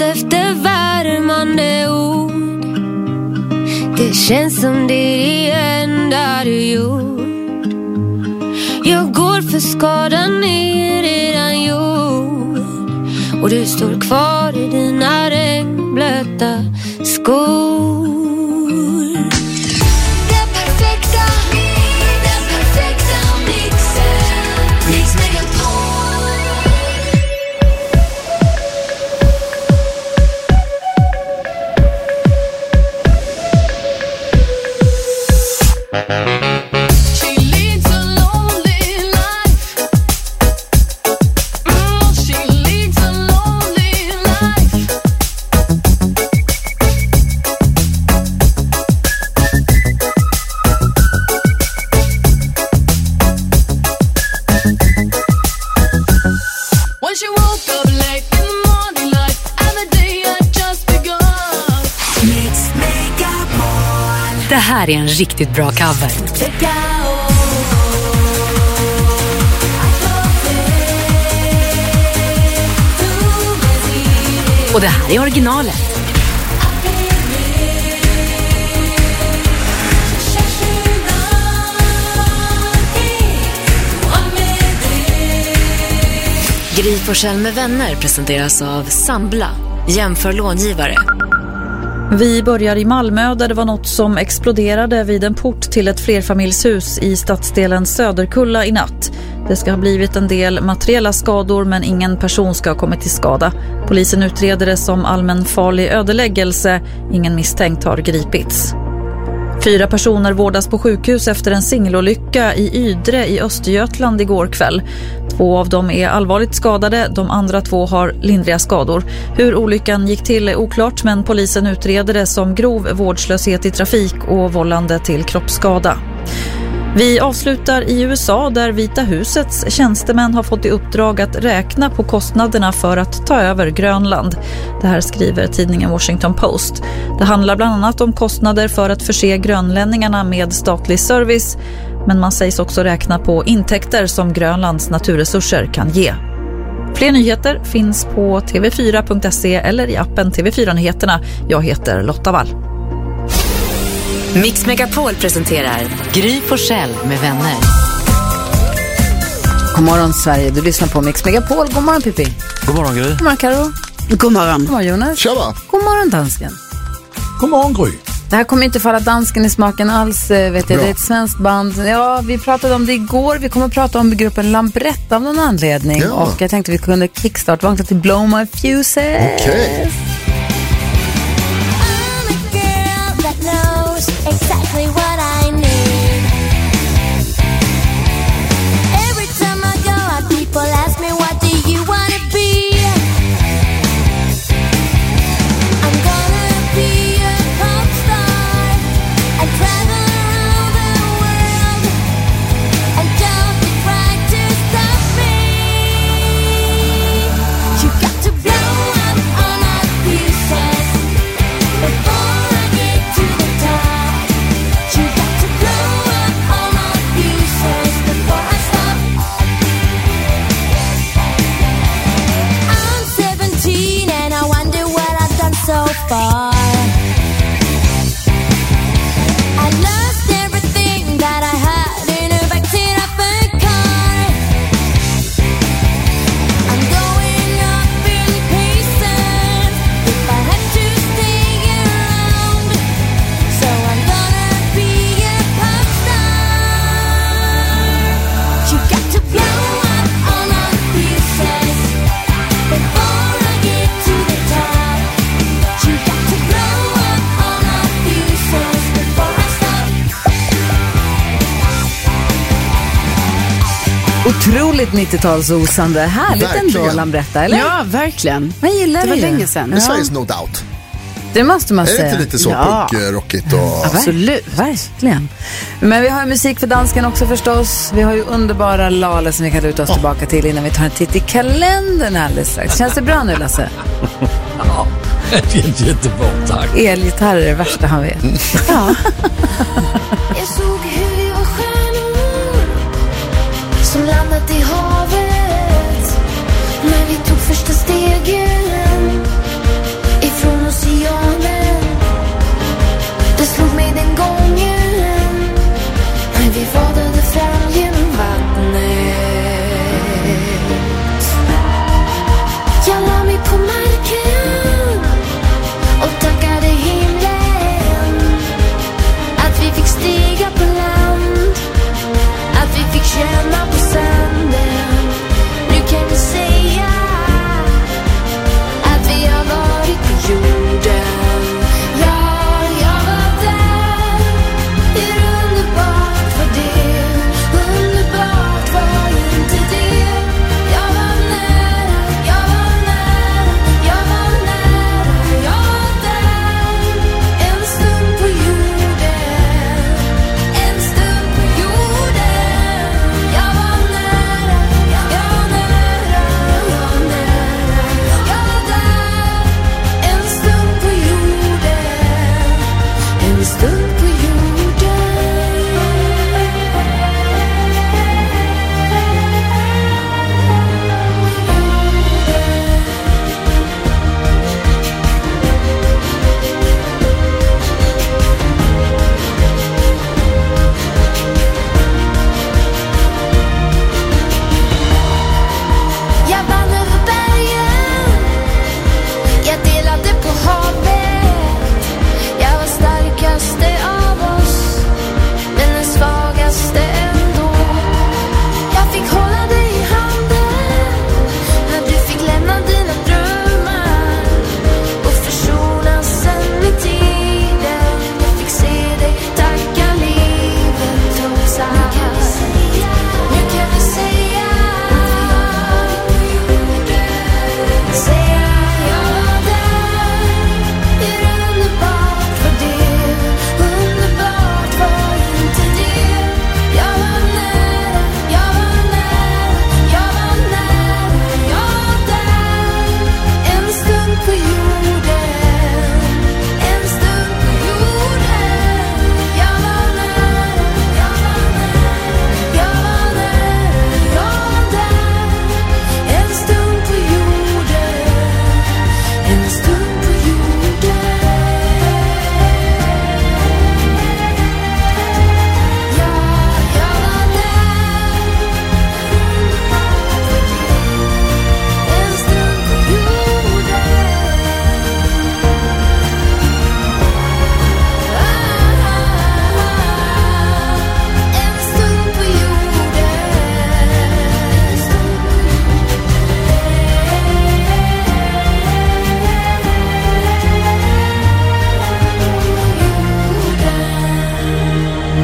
letat efter värmande ord. Det känns som det är det enda du gjort. Jag går för skadan är redan gjord. Och du står kvar i dina regnblöta skor. Den perfekta mixen. Mix Megapol. Det här är en riktigt bra cover. Och det här är originalet. Gry Forssell med vänner presenteras av Sambla. Jämför långivare. Vi börjar i Malmö där det var något som exploderade vid en port till ett flerfamiljshus i stadsdelen Söderkulla i natt. Det ska ha blivit en del materiella skador men ingen person ska ha kommit till skada. Polisen utreder det som allmänfarlig ödeläggelse. Ingen misstänkt har gripits. 4 personer vårdas på sjukhus efter en singelolycka i Ydre i Östergötland igår kväll. 2 av dem är allvarligt skadade, de andra 2 har lindriga skador. Hur olyckan gick till är oklart men polisen utreder det som grov vårdslöshet i trafik och vållande till kroppsskada. Vi avslutar i USA där Vita husets tjänstemän har fått i uppdrag att räkna på kostnaderna för att ta över Grönland. Det här skriver tidningen Washington Post. Det handlar bland annat om kostnader för att förse grönlänningarna med statlig service. Men man sägs också räkna på intäkter som Grönlands naturresurser kan ge. Fler nyheter finns på tv4.se eller i appen TV4-nyheterna. Jag heter Lotta Wall. Mix Megapol presenterar Gry Forssell med vänner. God morgon Sverige, du lyssnar på Mix Megapol. God morgon Pippi. God morgon Gry. God morgon Karo. God morgon. God morgon Jonas. Tjaba. God morgon dansken. God morgon Gry. Det här kommer inte falla dansken i smaken alls, vet jag. Det är ett svenskt band. Ja, vi pratade om det igår. Vi kommer att prata om gruppen Lambretta av någon anledning. Ja. Och jag tänkte vi kunde kickstart-vakna till Blow My Fuses. Okej. Exactly what I need. Every time I go out, people ask me, what do you want to be? I'm gonna be a pop star and travel around the world. And don't you try to stop me. You got to blow up all my fuses before I get to the top. So far I lost everything that I had in a backseat of a car. I'm going up in pieces if I have to stay around. So I'm gonna be a pop star. You got to blow up all my pieces before I get to the top. Otroligt 90-talsosande. Härligt verkligen. Ändå, Lambretta, eller? Ja, verkligen. Man gillar det. Var ju. länge sedan. Det är Sveriges No Doubt. Det måste man Är det säga. inte lite så punk-rockigt och... Absolut, verkligen. Men vi har ju musik för dansken också förstås. Vi har ju underbara Lale som vi kan luta oss tillbaka till innan vi tar en titt i kalendern alldeles strax. Känns det bra nu, Lasse? Ja, det är jättebra, tack. Elgitarr är det värsta han vet. Ja. Jag såg hur vi var stjärnor som landat i havet. När vi tog första stegen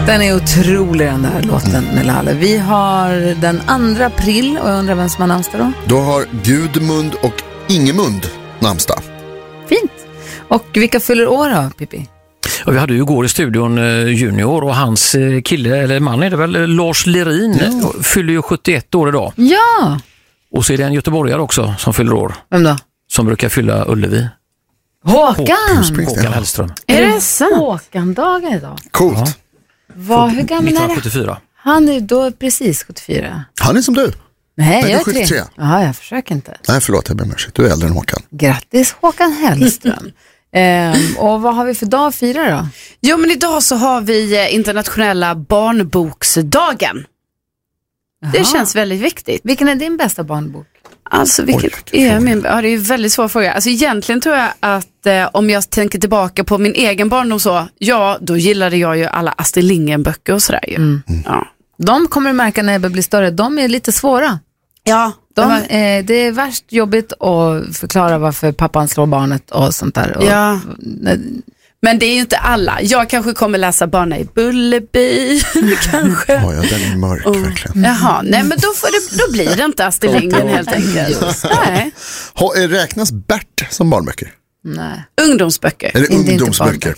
Den är otrolig, den där låten med Lalle. Vi har den 2 april och jag undrar vem som har namnsdag då? Då har Gudmund och Ingemund namnsdag. Fint. Och vilka fyller år då, Pippi? Och vi hade ju igår i studion Junior och hans kille, eller man är det väl, Lars Lerin, fyller ju 71 år idag. Ja! Och så är det en göteborgare också som fyller år. Vem då? Som brukar fylla Ullevi. Håkan Hellström. Är det sant? Håkan-dagen idag. Coolt. Hur gammal är det? 1974. Han är då precis 74. Han är som du. Nej, jag är 73. Ja, jag försöker inte. Nej, förlåt, jag ber om ursäkt. Du är äldre än Håkan. Grattis Håkan Hellström. Och vad har vi för dag att fira då? Jo, men idag så har vi internationella barnboksdagen. Det känns väldigt viktigt. Vilken är din bästa barnbok? Alltså vilket är min... Ja, det är en väldigt svår fråga. Alltså egentligen tror jag att om jag tänker tillbaka på min egen barndom så, ja, då gillade jag ju alla Astrid Lindgren-böcker och sådär ju. Ja. De kommer du märka när jag blir större, de är lite svåra. Ja. Det är värst jobbigt att förklara varför pappan slår barnet och sånt där. Och, ja. Men det är ju inte alla. Jag kanske kommer läsa Barna i Bullerby. Kanske. Ja, den är mörk verkligen. Jaha, nej men då blir det inte Astrid Lindgren helt enkelt. Nej. Räknas Bert som barnböcker? Nej. Ungdomsböcker. Är det ungdomsböcker?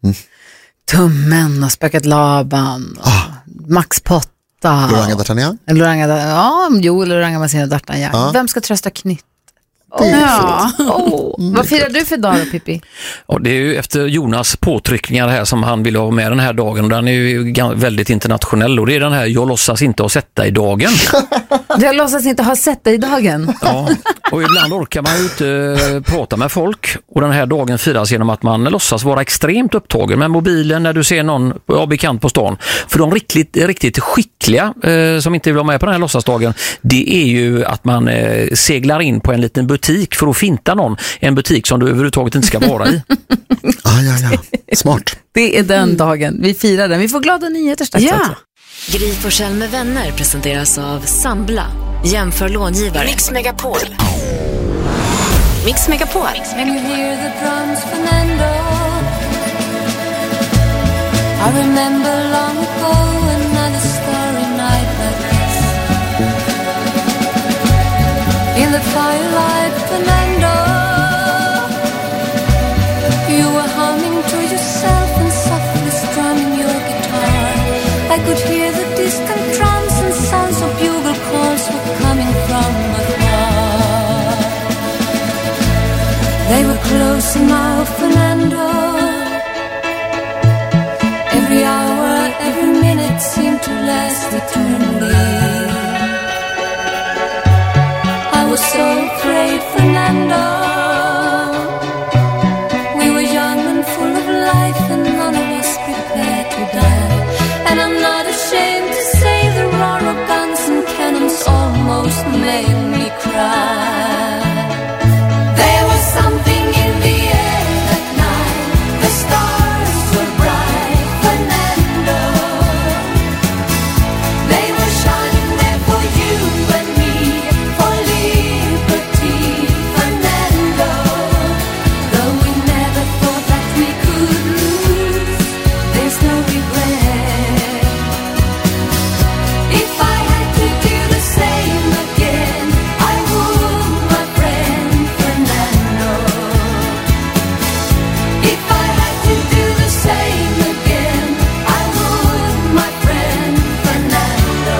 Tummen och Spöket Laban. Max Potta. Loranga D'Artagnan? Loranga Massina D'Artagnan. Ja. Vem ska trösta Knytt? Ja. Vad firar du för dag då, Pippi? Och det är ju efter Jonas påtryckningar här som han vill ha med den här dagen, och den är ju väldigt internationell, och det är den här jag låtsas inte ha sett dig i dagen. Jag låtsas inte ha sett dig i dagen. Ja, och ibland orkar man ju inte prata med folk, och den här dagen firas genom att man låtsas vara extremt upptagen med mobilen när du ser någon bekant på stan. För de riktigt skickliga som inte vill vara med på den här låtsasdagen, det är ju att man seglar in på en liten butik för att finta någon. En butik som du överhuvudtaget inte ska vara i. Ja. Smart. Det är den dagen. Vi firar den. Vi får glada nyheter strax också. Gry Forssell med vänner presenteras av Sambla. Jämför långivare. Mix Megapol. Mix Megapol. When you hear the drums, Fernando, I remember long ago another starry night like this. In the firelight, Fernando, you were humming to yourself and softly strumming your guitar. I could hear the distant drums and sounds of bugle calls were coming from afar. They were close now, Fernando. Every hour, every minute seemed to last eternally. I was so afraid, Fernando. We were young and full of life, and none of us prepared to die. And I'm not ashamed to say the roar of guns and cannons almost made me cry. There was something in the air that night. The stars were bright, Fernando. They were shining there for you and me, for liberty, Fernando. Though we never thought that we could lose, there's no regret. If I had to do the same again, I would, my friend Fernando. If I had to do the same again, I would, my friend Fernando.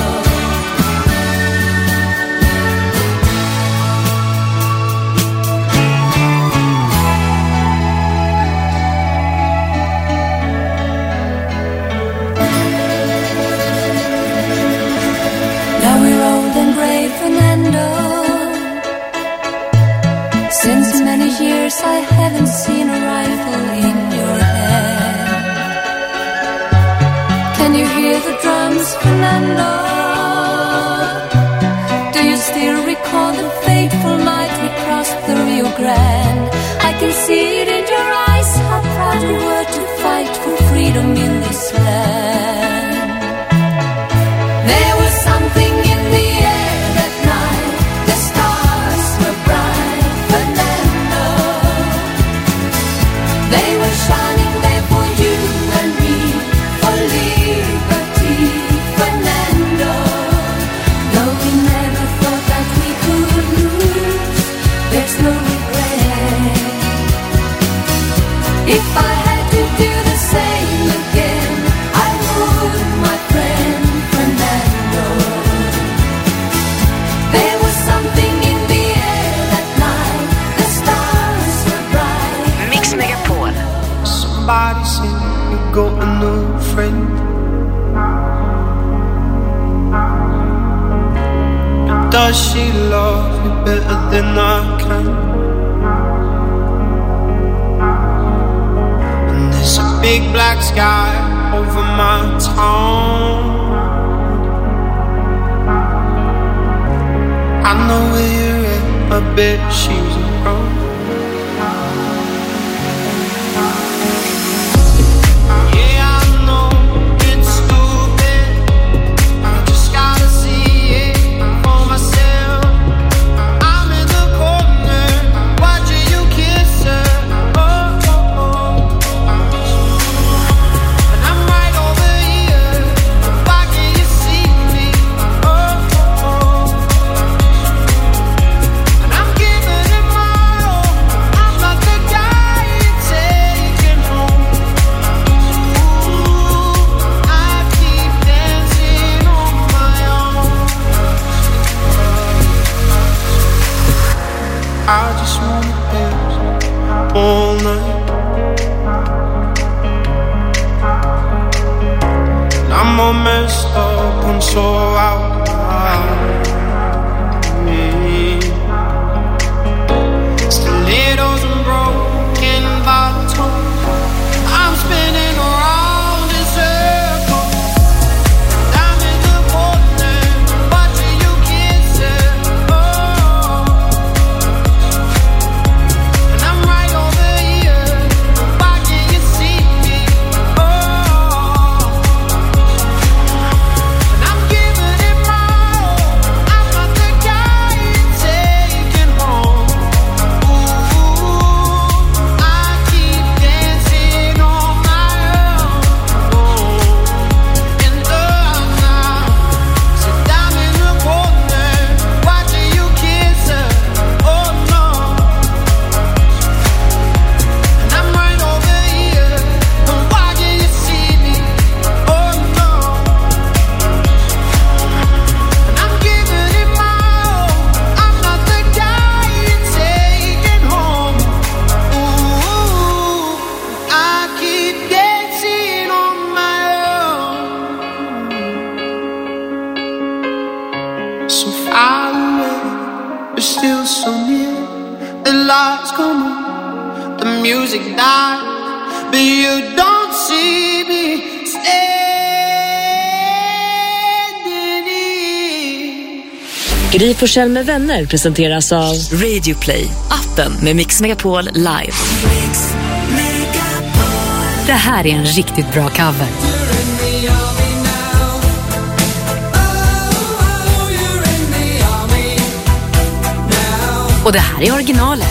Now we're old and gray, Fernando. Since many years I haven't seen a rifle in your hand. Can you hear the drums, Fernando? Do you still recall the fateful night we crossed the Rio Grande? I can see it in your eyes, how proud you were to fight for freedom in this land. There was something in the air that night. The stars were bright, Fernando. They were shining there for you and me, for liberty. got a new friend. But does she love you better than I can? And there's a big black sky over my town. I know where you're at, I bet she's around. I just wanna dance all night. And I'm all messed up and so out. Stilettos and broken bottles. I'm spinning around in circles. I'm in the corner, watching you kiss it. So far away, but still so near. The lights come on, the music dies, but you don't see me standing here. Gry Forssell med vänner presenteras av Radio Play, appen med Mix Megapol Live. Det här är en riktigt bra cover. Och det här är originalet.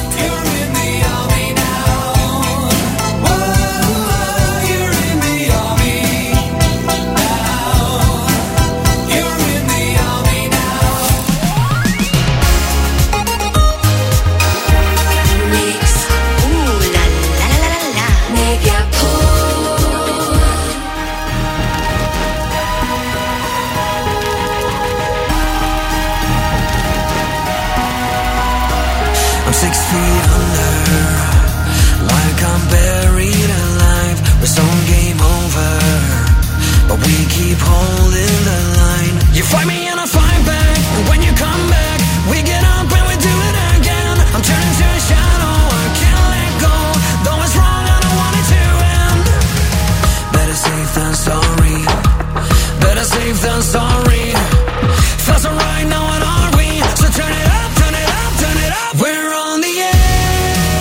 We're on the air.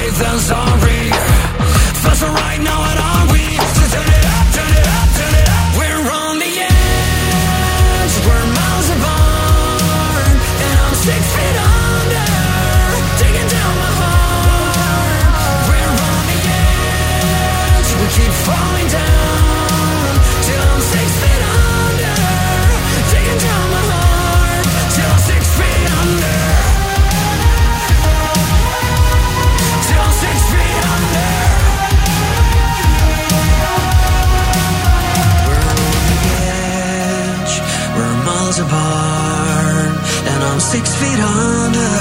faith and sorry. Felt so right now, what are we? So turn it up, turn it up, turn it up. We're on the edge, we're miles apart, and I'm 6 feet under, digging down my heart. We're on the edge, we keep falling down, till I'm 6 feet under, digging down my heart, till I'm 6 feet under. Till I'm 6 feet under. We're on the edge, we're miles apart, and I'm 6 feet under.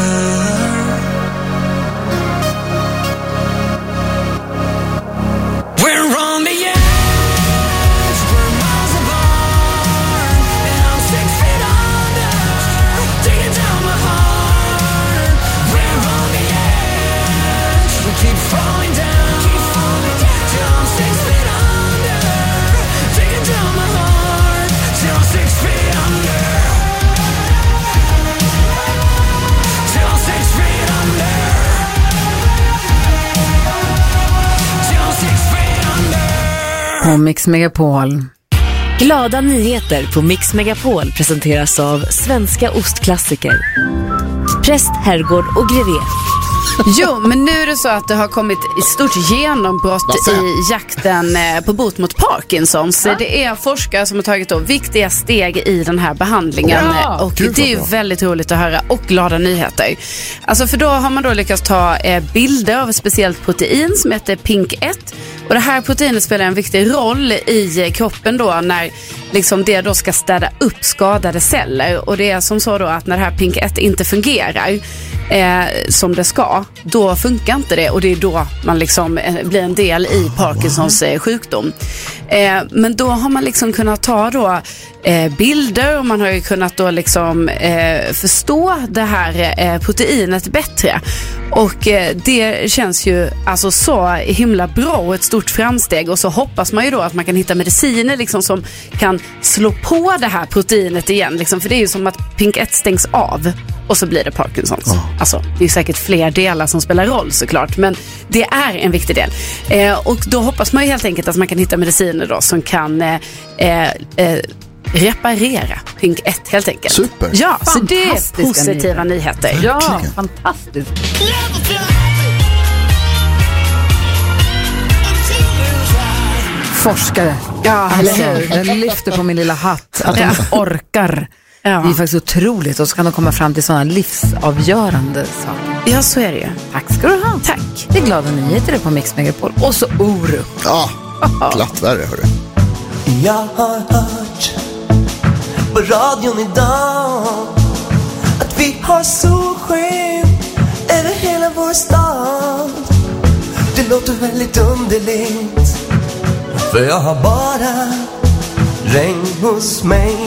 We're on the edge, we're miles apart, and I'm 6 feet under, digging down my heart. We're on the edge, we keep falling down, till I'm 6 feet under, digging down my heart, till I'm 6 feet under, till I'm 6 feet under, till I'm 6 feet under. På Mix Megapol. Glada nyheter på Mix Megapol presenteras av Svenska ostklassiker. Präst, herrgård och grevé. Jo, men nu är det så att det har kommit ett stort genombrott i jakten på bot mot Parkinsons. Det är forskare som har tagit då viktiga steg i den här behandlingen. Ja, och det är ju väldigt roligt att höra och glada nyheter. Alltså för då har man då lyckats ta bilder av ett speciellt protein som heter PINK1. Och det här proteinet spelar en viktig roll i kroppen då när liksom det då ska städa upp skadade celler. Och det är som så då att när det här PINK1 inte fungerar som det ska, då funkar inte det och det är då man liksom blir en del i Parkinsons sjukdom. Men då har man liksom kunnat ta då bilder och man har ju kunnat då liksom förstå det här proteinet bättre. Och det känns ju alltså så himla bra och ett stort framsteg. Och så hoppas man ju då att man kan hitta mediciner liksom som kan slå på det här proteinet igen liksom, för det är ju som att PINK1 stängs av och så blir det Parkinsons. Alltså, det är säkert fler delar som spelar roll såklart, men det är en viktig del. Och då hoppas man ju helt enkelt att man kan hitta mediciner då som kan reparera PINK1 helt enkelt. Super. Ja, så det är Fantastiska positiva nyheter. Ja, Verkligen. fantastiskt. Forskare. Ja, Eller hur? Den lyfter på min lilla hatt. Att de orkar. Ja. Det är faktiskt otroligt. Och så kan de komma fram till sådana livsavgörande saker. Ja, så är det ju. Tack ska du ha. Tack. Det är glada nyheter på Mix Megapol. Och så oro. Ja, glatt värre hörru. Jag har hört på radion idag att vi har solsken över hela vår stad. Det låter väldigt underligt, för jag har bara regn hos mig.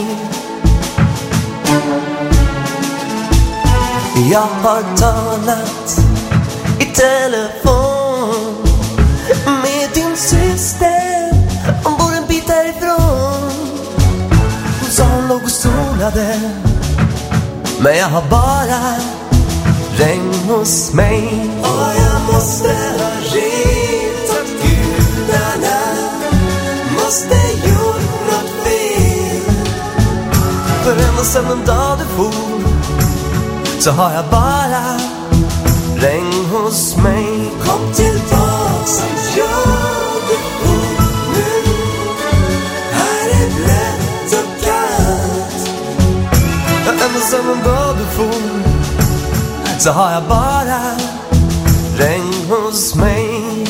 Jag har talat i telefon med din syster, hon bor en bit härifrån. Hon sa hon låg och solade, men jag har bara regn hos mig. Och jag måste ha ringt åt gudarna, måste gjort något fel. För ända sedan en dag du for, så har jag bara regn hos mig. Kom tillbaks, jag bor nu. Här är blött och kallt. Ända sedan en dag du for, så har jag bara regn hos mig.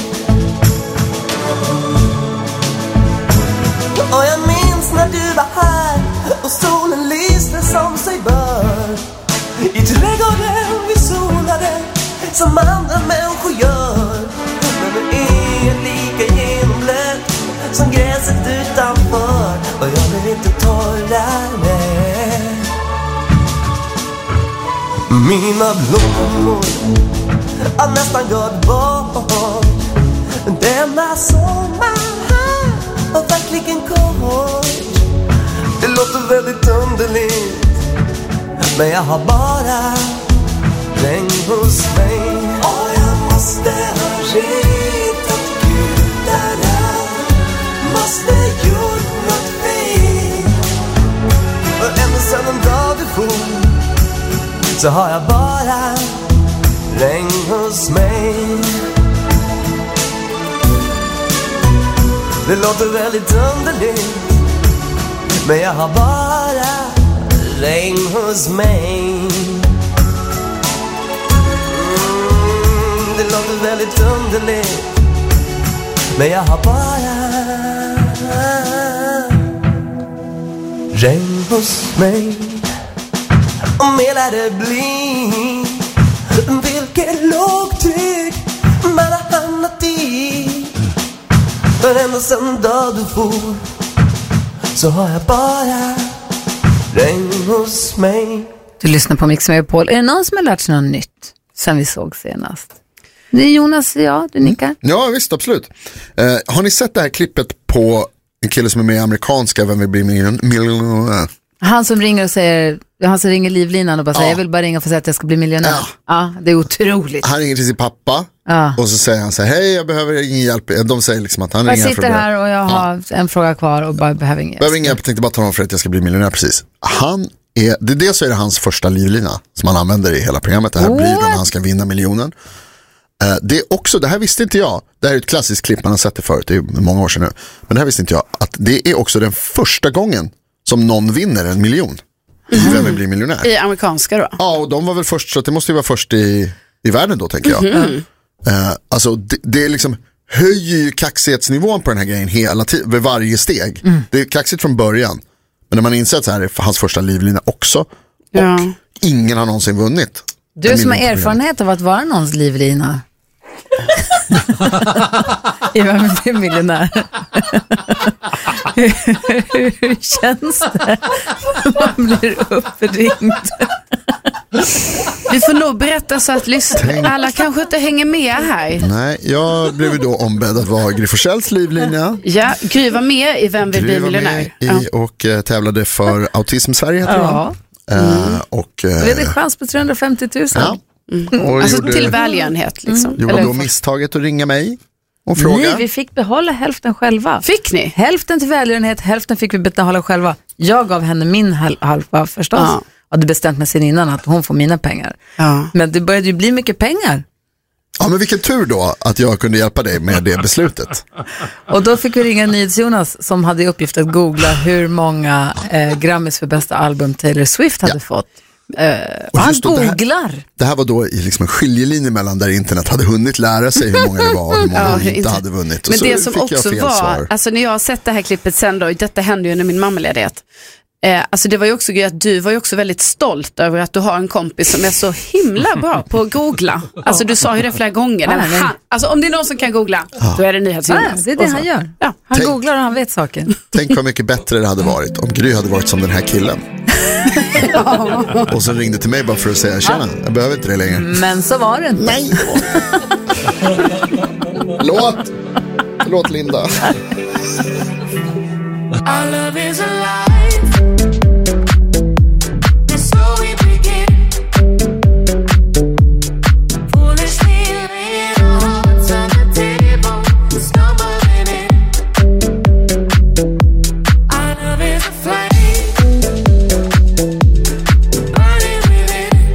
Och jag minns när du var här och solen lyste som sig bör. I trädgården vi solade som andra människor gör. Men du är lika genomblöt som gräset utanför. Och jag blir inte torrare. Mina blommor har nästan gått bort. Denna sommar var verkligen kort. Det låter väldigt underligt, men jag har bara regn hos mig. Och jag måste ha så har jag bara regn hos mig. Det låter väldigt underligt, men jag har bara regn hos mig. Det låter väldigt underligt, men jag har bara regn hos mig. Och mer lär det bli. Vilket lågtryck man har hamnat i. För ända sen dag du får, så har jag bara regn hos mig. Du lyssnar på Mix Megapol. Är det någon som har lärt sig något nytt sen vi såg senast? Det är Jonas, ja, du nickar. Ja, visst, absolut. Har ni sett det här klippet på en kille som är med i amerikanska Vem vill bli miljonär? Han som ringer och säger, han som ringer livlinan och bara säger, jag vill bara ringa och få säga att jag ska bli miljonär. Ja, det är otroligt. Han ringer till sin pappa och så säger han så här, hej, jag behöver ingen hjälp. De säger liksom att han ringer. Jag sitter här och jag har en fråga kvar och bara behöver ingen hjälp. Behöver ingen hjälp, jag tänkte bara ta honom för att jag ska bli miljonär, precis. Så är det hans första livlina som han använder i hela programmet. Det här blir då när han ska vinna miljonen. Det är också, det här visste inte jag. Det här är ett klassiskt klipp, man har sett det förut, det är många år sedan nu. Men det här visste inte jag, att det är också den första gången som någon vinner 1 miljon. Vem vill bli miljonär? I amerikanska då? Ja, och de var väl först, så det måste ju vara först i världen då, tänker jag. Alltså, det är liksom, höjer ju kaxighetsnivån på den här grejen hela tiden, vid varje steg. Det är kaxigt från början. Men när man inser att så här är hans första livlina också, och ingen har någonsin vunnit. Du som har erfarenhet av att vara någons livlina. I Vem vill bli miljonär? Hur känns det? Man blir uppringd. Vi får nog berätta så att alla kanske inte hänger med här. Nej, jag blev ju då ombedd att vara Gry Forssells livlina. Ja, Gry var med i Vem vill bli miljonär? Och tävlade för Autism Sverige, tror jag. Och det är chans på 350 000. Ja. Alltså till välgörenhet liksom. Gjorde då misstaget att ringa mig och fråga. Nej, vi fick behålla hälften själva. Fick ni? Hälften till välgörenhet, hälften fick vi behålla själva. Jag gav henne min halva förstås. Jag hade bestämt mig sen innan att hon får mina pengar. Men det började ju bli mycket pengar. Ja, men vilken tur då att jag kunde hjälpa dig med det beslutet. Och då fick vi ringa NyhetsJonas som hade i uppgift att googla hur många Grammys för bästa album Taylor Swift hade fått. Och han googlar. Det här var då i liksom en skiljelinje mellan där internet hade hunnit lära sig hur många det var och hur många de inte hade vunnit. Och men så det som fick också var, alltså när jag har sett det här klippet sen då, detta hände ju under min mammaledighet. Alltså det var ju också att du var ju också väldigt stolt över att du har en kompis som är så himla bra på att googla. Alltså du sa ju det flera gånger. Alltså om det är någon som kan googla, då är det NyhetsJonas. Det är det han gör. Han googlar och han vet saker. Tänk vad mycket bättre det hade varit om Gry hade varit som den här killen. Och så ringde till mig bara för att säga, tjena, jag behöver inte det längre. Men så var det inte. Nej. Förlåt Linda. Our love is alive. That's so we begin. Foolishly laying our hearts on the table, stumbling in. Our love is a flame, burning within.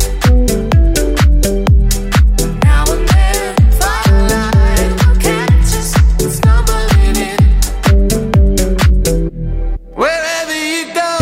Now and then, firelight will catch us, stumbling in. Wherever you go.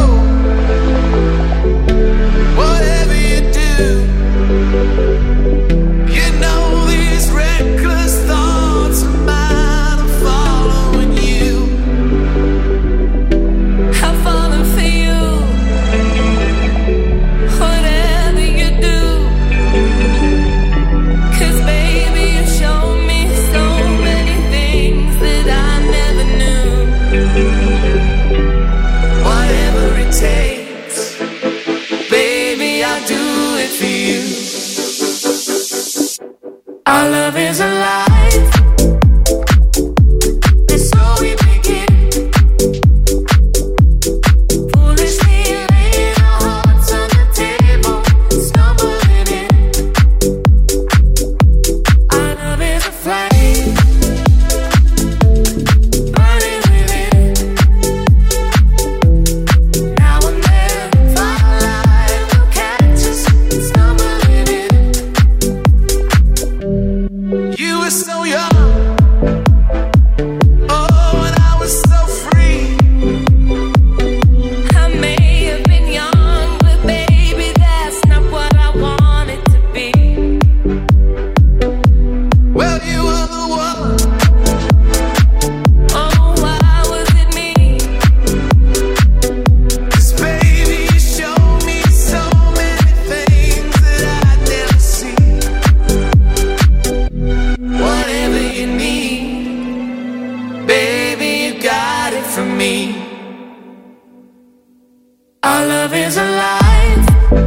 Our love is alive,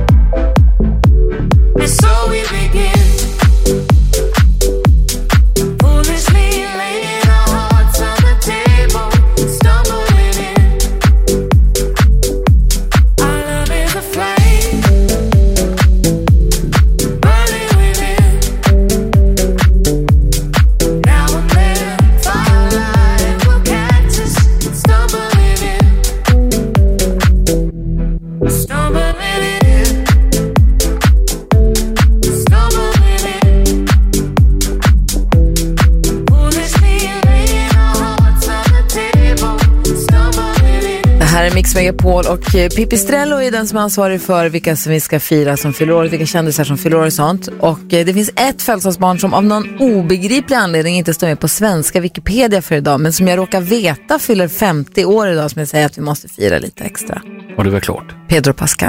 and so we begin. Foolishly laying our hearts on the table, stumbling in. Our love is a flame, burning within. Now and then, firelight will catch us, stumbling in. Stumbling in, stumbling in. Foolishly laying our hearts on the table, stumbling in. Det här är Mix Megapol och Pipistrello är den som är ansvarig för vilka som vi ska fira som fyller år, vilka kändisar som fyller år och sånt. Och det finns ett födelsedagsbarn som av någon obegriplig anledning inte står med på svenska Wikipedia för idag, men som jag råkar veta fyller 50 år idag, som jag säger att vi måste fira lite extra. Och det är väl klart. Pedro Pascal.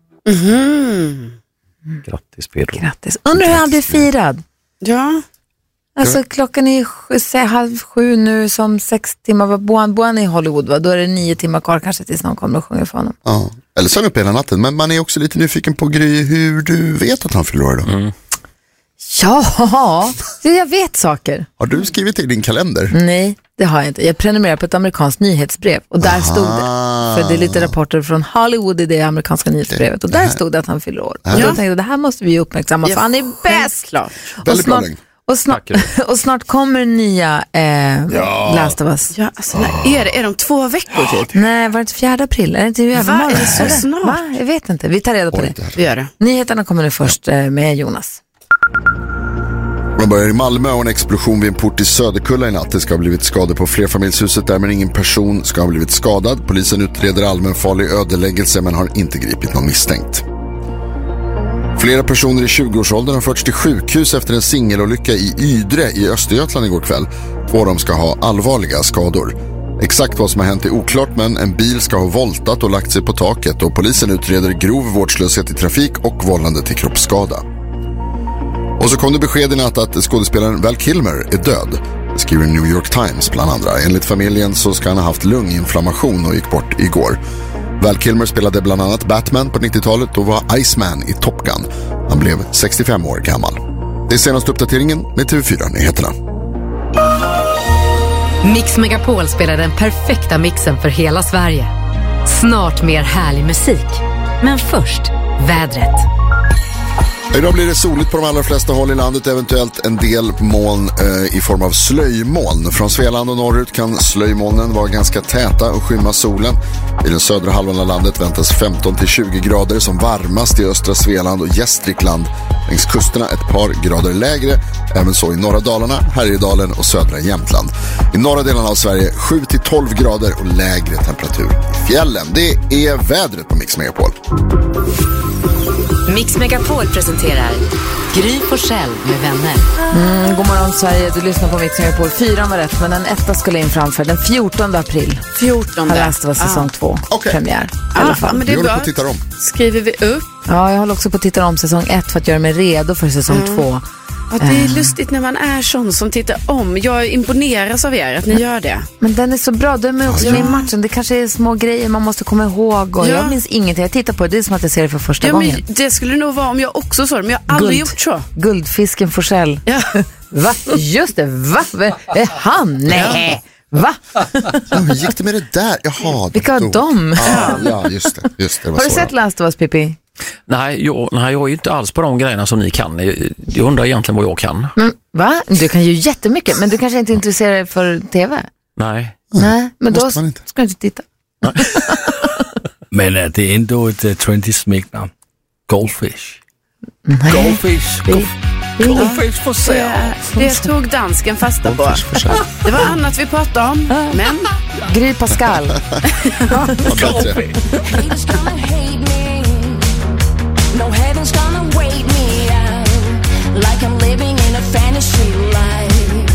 Grattis Pedro. Grattis. Undrar hur han blir firad. Ja. Alltså klockan är 6:30 nu, som 6 timmar. Bor han i Hollywood, va? Då är det 9 timmar kvar kanske tills någon kommer och sjunger för honom. Ja. Eller så är han uppe hela natten. Men man är också lite nyfiken på Gry, hur du vet att han fyller år då. Ja, jag vet saker. Har du skrivit i din kalender? Nej, det har jag inte. Jag prenumererar på ett amerikanskt nyhetsbrev och där stod det. För det är lite rapporter från Hollywood i det amerikanska nyhetsbrevet och där stod det att han fyller år. Och då tänkte jag, det här måste vi uppmärksamma, för han är bäst. Klart. Väldigt bra länge. Och snart kommer nya Last of Us. Ja, alltså, när är de 2 veckor typ? Nej, var det inte 4 april? Är det inte i övermorgon? Är det så Eller? snart? Va? Jag vet inte, vi tar reda på det. Vi gör det. Nyheterna kommer nu först med Jonas. Man börjar i Malmö och en explosion vid en port i Söderkulla i natt. Det ska ha blivit skador på flerfamiljshuset där, men ingen person ska ha blivit skadad. Polisen utreder allmänfarlig ödeläggelse men har inte gripit någon misstänkt. Flera personer i 20-årsåldern har förts till sjukhus efter en singelolycka i Ydre i Östergötland igår kväll. 2 av dem ska ha allvarliga skador. Exakt vad som har hänt är oklart, men en bil ska ha voltat och lagt sig på taket och polisen utreder grov vårdslöshet i trafik och vållande till kroppsskada. Och så kom det besked i natt att skådespelaren Val Kilmer är död. Det skriver New York Times bland andra. Enligt familjen så ska han ha haft lunginflammation och gick bort igår. Val Kilmer spelade bland annat Batman på 90-talet och var Iceman i Top Gun. Han blev 65 år gammal. Det är senaste uppdateringen med TV4-nyheterna. Mix Megapol spelar den perfekta mixen för hela Sverige. Snart mer härlig musik. Men först, vädret. Idag blir det soligt på de allra flesta håll i landet, eventuellt en del moln i form av slöjmoln. Från Svealand och norrut kan slöjmolnen vara ganska täta och skymma solen. I den södra halvan av landet väntas 15-20 grader, som varmast i östra Svealand och Gästrikland. Längs kusterna ett par grader lägre, även så i norra Dalarna, Härjedalen och södra Jämtland. I norra delen av Sverige 7-12 grader och lägre temperatur i fjällen. Det är vädret på Mix Megapol. Mix Megapol presenterar Gry Forssell med vänner. God morgon Sverige, du lyssnar på Mix Megapol. 4 var rätt, men den 1 skulle in framför den 14 april. 14. Har läst, det var säsong 2. Premiär. I alla fall. Men det Vi är håller på bra. att titta om. Skriver vi upp? Ja, jag håller också på att titta om säsong 1 för att göra mig redo för säsong 2. Ja, det är lustigt när man är sån som tittar om. Jag imponeras av er att ni gör det. Men den är så bra, de är också med i matchen. Det kanske är små grejer man måste komma ihåg. Och jag minns ingenting, jag tittar på det, det är som att jag ser det för första gången. Men det skulle nog vara om jag också såg det, men jag har aldrig gjort så. Guldfisken Forssell. Ja. Va? Just det, va? Är han? Nej. Va? Ja, hur gick det med det där? Jaha. Vilka var de? Ja, just det. Det var Har du så sett då. Last of Us, Pippi? Nej, jag är ju inte alls på de grejerna som ni kan. Jag undrar egentligen vad jag kan. Men, va? Du kan ju jättemycket, men du kanske inte intresserar dig för tv? Nej. Nej, men då måste man inte. ska du inte titta. Men det är ändå ett trendy smeknamn. Goldfish. Nej. Goldfish. Cornflakes for sale. Det tog dansken fasta på. Det var annat vi pratade om, men... Gry Pascal. Haters gonna hate me. No heaven's gonna wait me out. Like I'm living in a fantasy life.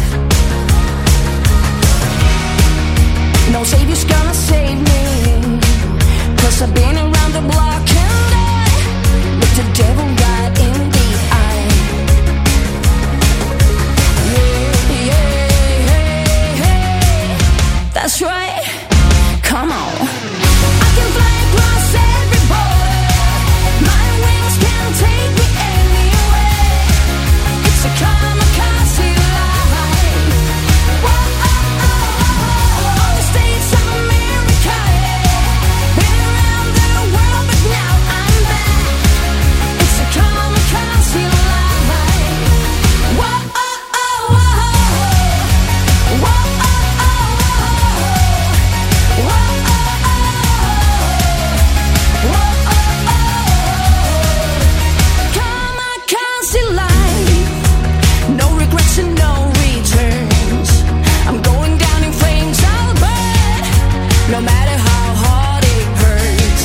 No savior's gonna save me. 'Cause I've been around the block and I looked the devil right in the eye. Yeah. That's right. Come on. I can fly across every border. My wings can take me anywhere. It's a kamikaze life. Whoa, all the states of America, yeah. Been around the world, but now I'm back. It's a kamikaze life. Whoa, kamikaze life. No regrets and no returns. I'm going down in flames, I'll burn. No matter how hard it hurts.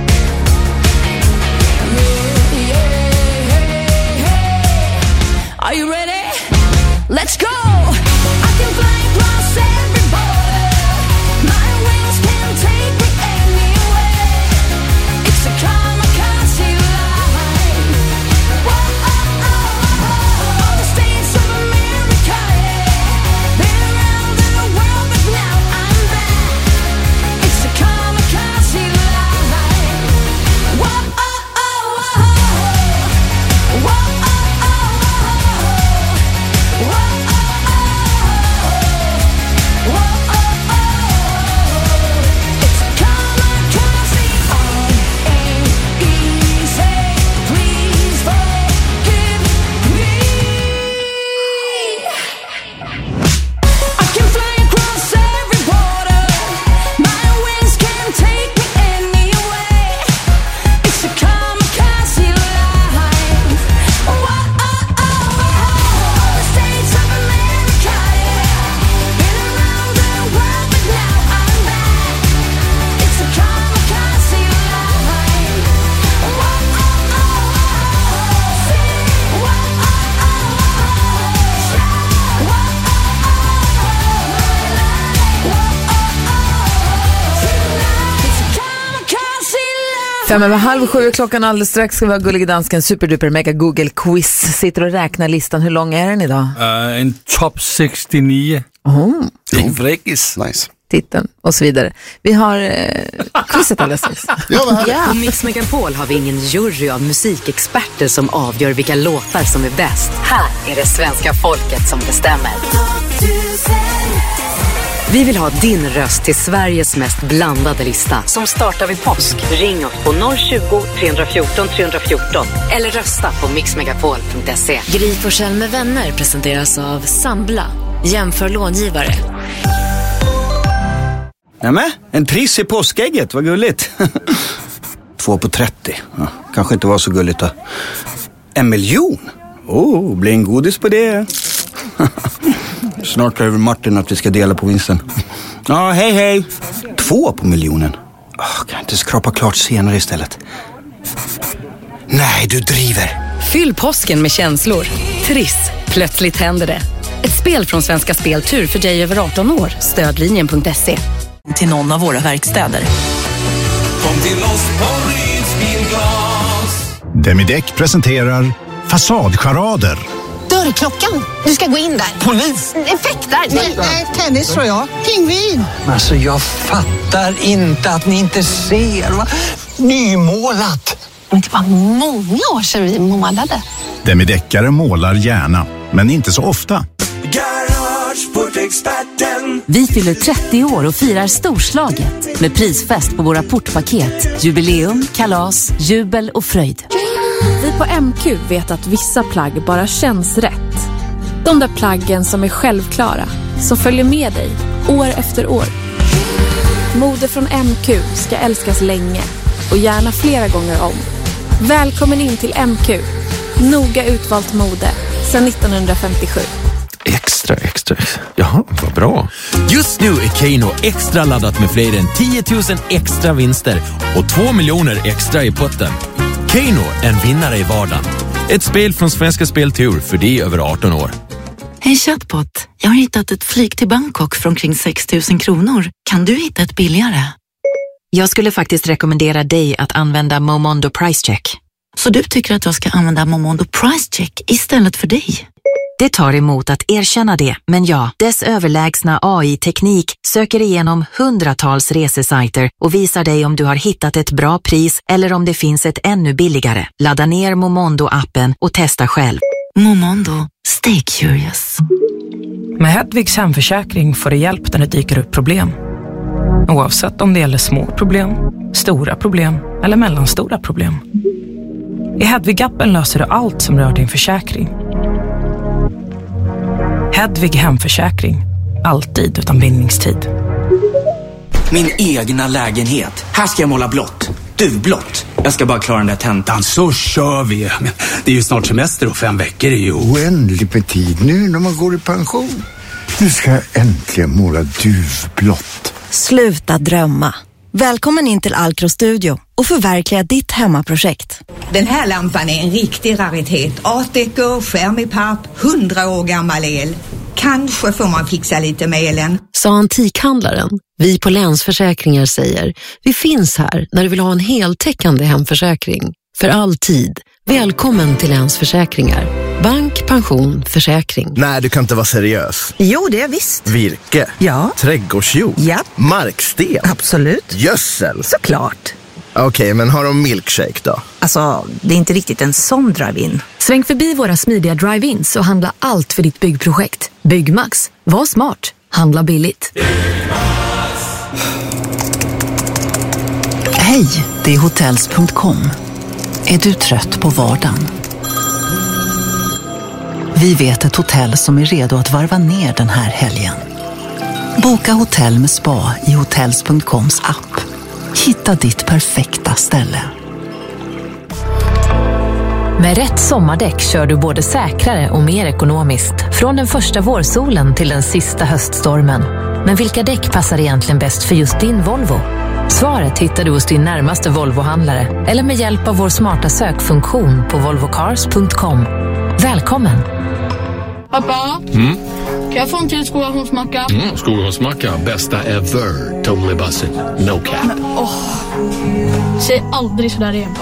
Yeah. Are you ready? Let's go. I can fly across every border. My wings can take me anywhere. It's a kamikaze life. Whoa, all the states of America, yeah. Been around the world, but now I'm back. It's a kamikaze life. Whoa, it's a kamikaze. Ain't easy. Please forgive me. I can fly across every border. My wings can take me anywhere. It's a kamikaze life. All the states of America, yeah. Been around the world, but now I'm back. It's a kamikaze life. Fem över halv sju klockan, alldeles strax ska vi ha Gullige Dansken superduper mega Google quiz. Sitter och räknar listan. Hur lång är den idag? En top 69. Det är fräckis. Nice. Titeln och så vidare. Vi har quizet alldeles strax. På Mix Megapol har vi ingen jury av musikexperter som avgör vilka låtar som är bäst. Här är det svenska folket som bestämmer. Vi vill ha din röst till Sveriges mest blandade lista som startar vid påsk. Ring oss på 020-314 314 eller rösta på mixmegapol.se. Gry Forssell med vänner presenteras av Sambla. Jämför långivare. Nämen, en triss i påskägget, vad gulligt. 2 på 30, ja, kanske inte var så gulligt då. 1 miljon? Blir en godis på det. Snart kräver Martin att vi ska dela på vinsten. Ja, hej. 2 på miljonen. Kan jag inte skrapa klart senare istället? Nej, du driver. Fyll påsken med känslor. Triss, plötsligt händer det. Ett spel från Svenska Speltur för dig över 18 år. Stödlinjen.se. Till någon av våra verkstäder. Kom till oss på Ryds Bilglas. Demideck presenterar Fasadcharader. Dörrklockan. Du ska gå in där. Polis? Effektar? Nej, tennis tror jag. Pingvin. Alltså jag fattar inte att ni inte ser. Va? Nymålat. Men det var många år sedan vi målade. Demideckare målar gärna, men inte så ofta. Garageportexperten. Vi fyller 30 år och firar storslaget med prisfest på våra portpaket, jubileum, kalas, jubel och fröjd. Vi på MQ vet att vissa plagg bara känns rätt. De där plaggen som är självklara, som följer med dig år efter år. Mode från MQ ska älskas länge och gärna flera gånger om. Välkommen in till MQ. Noga utvalt mode, sedan 1957. Extra. Jaha, vad bra. Just nu är Keno extra laddat med fler än 10 000 extra vinster och 2 miljoner extra i potten. Keno, en vinnare i vardagen. Ett spel från Svenska Speltur för dig över 18 år. Hej chatbot, jag har hittat ett flyg till Bangkok för omkring 6 000 kronor. Kan du hitta ett billigare? Jag skulle faktiskt rekommendera dig att använda Momondo Price Check. Så du tycker att jag ska använda Momondo Price Check istället för dig? Det tar emot att erkänna det, men ja, dess överlägsna AI-teknik söker igenom hundratals resesajter och visar dig om du har hittat ett bra pris eller om det finns ett ännu billigare. Ladda ner Momondo-appen och testa själv. Momondo, stay curious. Med Hedvigs hemförsäkring får du hjälp när det dyker upp problem. Oavsett om det gäller små problem, stora problem eller mellanstora problem. I Hedvig-appen löser du allt som rör din försäkring. Hedvig hemförsäkring. Alltid utan bindningstid. Min egna lägenhet. Här ska jag måla blått. Duvblått. Jag ska bara klara den där tentan. Så kör vi. Det är ju snart semester och 5 veckor är ju oändligt med tid nu när man går i pension. Nu ska jag äntligen måla duvblått. Sluta drömma. Välkommen in till Alcro Studio och förverkliga ditt hemmaprojekt. Den här lampan är en riktig raritet. Art Deco, skärm i papp, 100 år gammal el. Kanske får man fixa lite med elen. Sa antikhandlaren. Vi på Länsförsäkringar säger, vi finns här när du vill ha en heltäckande hemförsäkring. För all tid. Välkommen till Länsförsäkringar. Bank, pension, försäkring. Nej, du kan inte vara seriös. Jo, det är visst. Virke? Ja. Trädgårdsjord? Ja. Marksten? Absolut. Gödsel? Såklart. Okej, men har de milkshake då? Alltså, det är inte riktigt en sån drive-in. Sväng förbi våra smidiga drive-ins och handla allt för ditt byggprojekt. Byggmax. Var smart. Handla billigt. Hej, det är Hotels.com. Är du trött på vardagen? Vi vet ett hotell som är redo att varva ner den här helgen. Boka hotell med spa i Hotels.coms app. Hitta ditt perfekta ställe. Med rätt sommardäck kör du både säkrare och mer ekonomiskt. Från den första vårsolen till den sista höststormen. Men vilka däck passar egentligen bäst för just din Volvo? Svaret hittar du hos din närmaste Volvo-handlare eller med hjälp av vår smarta sökfunktion på volvocars.com. Välkommen! Pappa, kan jag få en till skogahornsmacka? Skogahornsmacka, bästa ever. Totally buzzing, no cap. Säg aldrig sådär igen.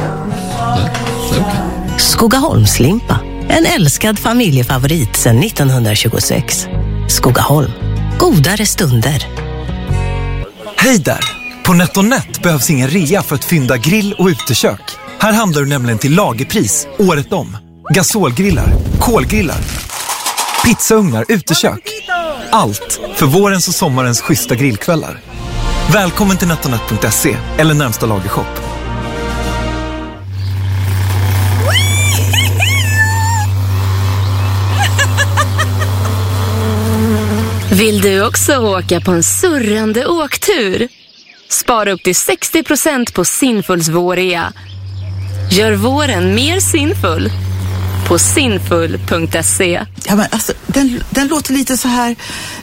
Skogaholmslimpa, en älskad familjefavorit sedan 1926. Skogaholm, godare stunder. Hej där! På NetOnNet behövs ingen rea för att fynda grill och utekök. Här handlar du nämligen till lagerpris, året om. Gasolgrillar, kolgrillar, pizzaugnar, utekök. Allt för vårens och sommarens schyssta grillkvällar. Välkommen till netonet.se eller närmsta lagershop. Vill du också åka på en surrande åktur? Spara upp till 60% på Sinfuls vårea. Gör våren mer sinfull på sinfull.se. Ja, men alltså, den låter lite så här.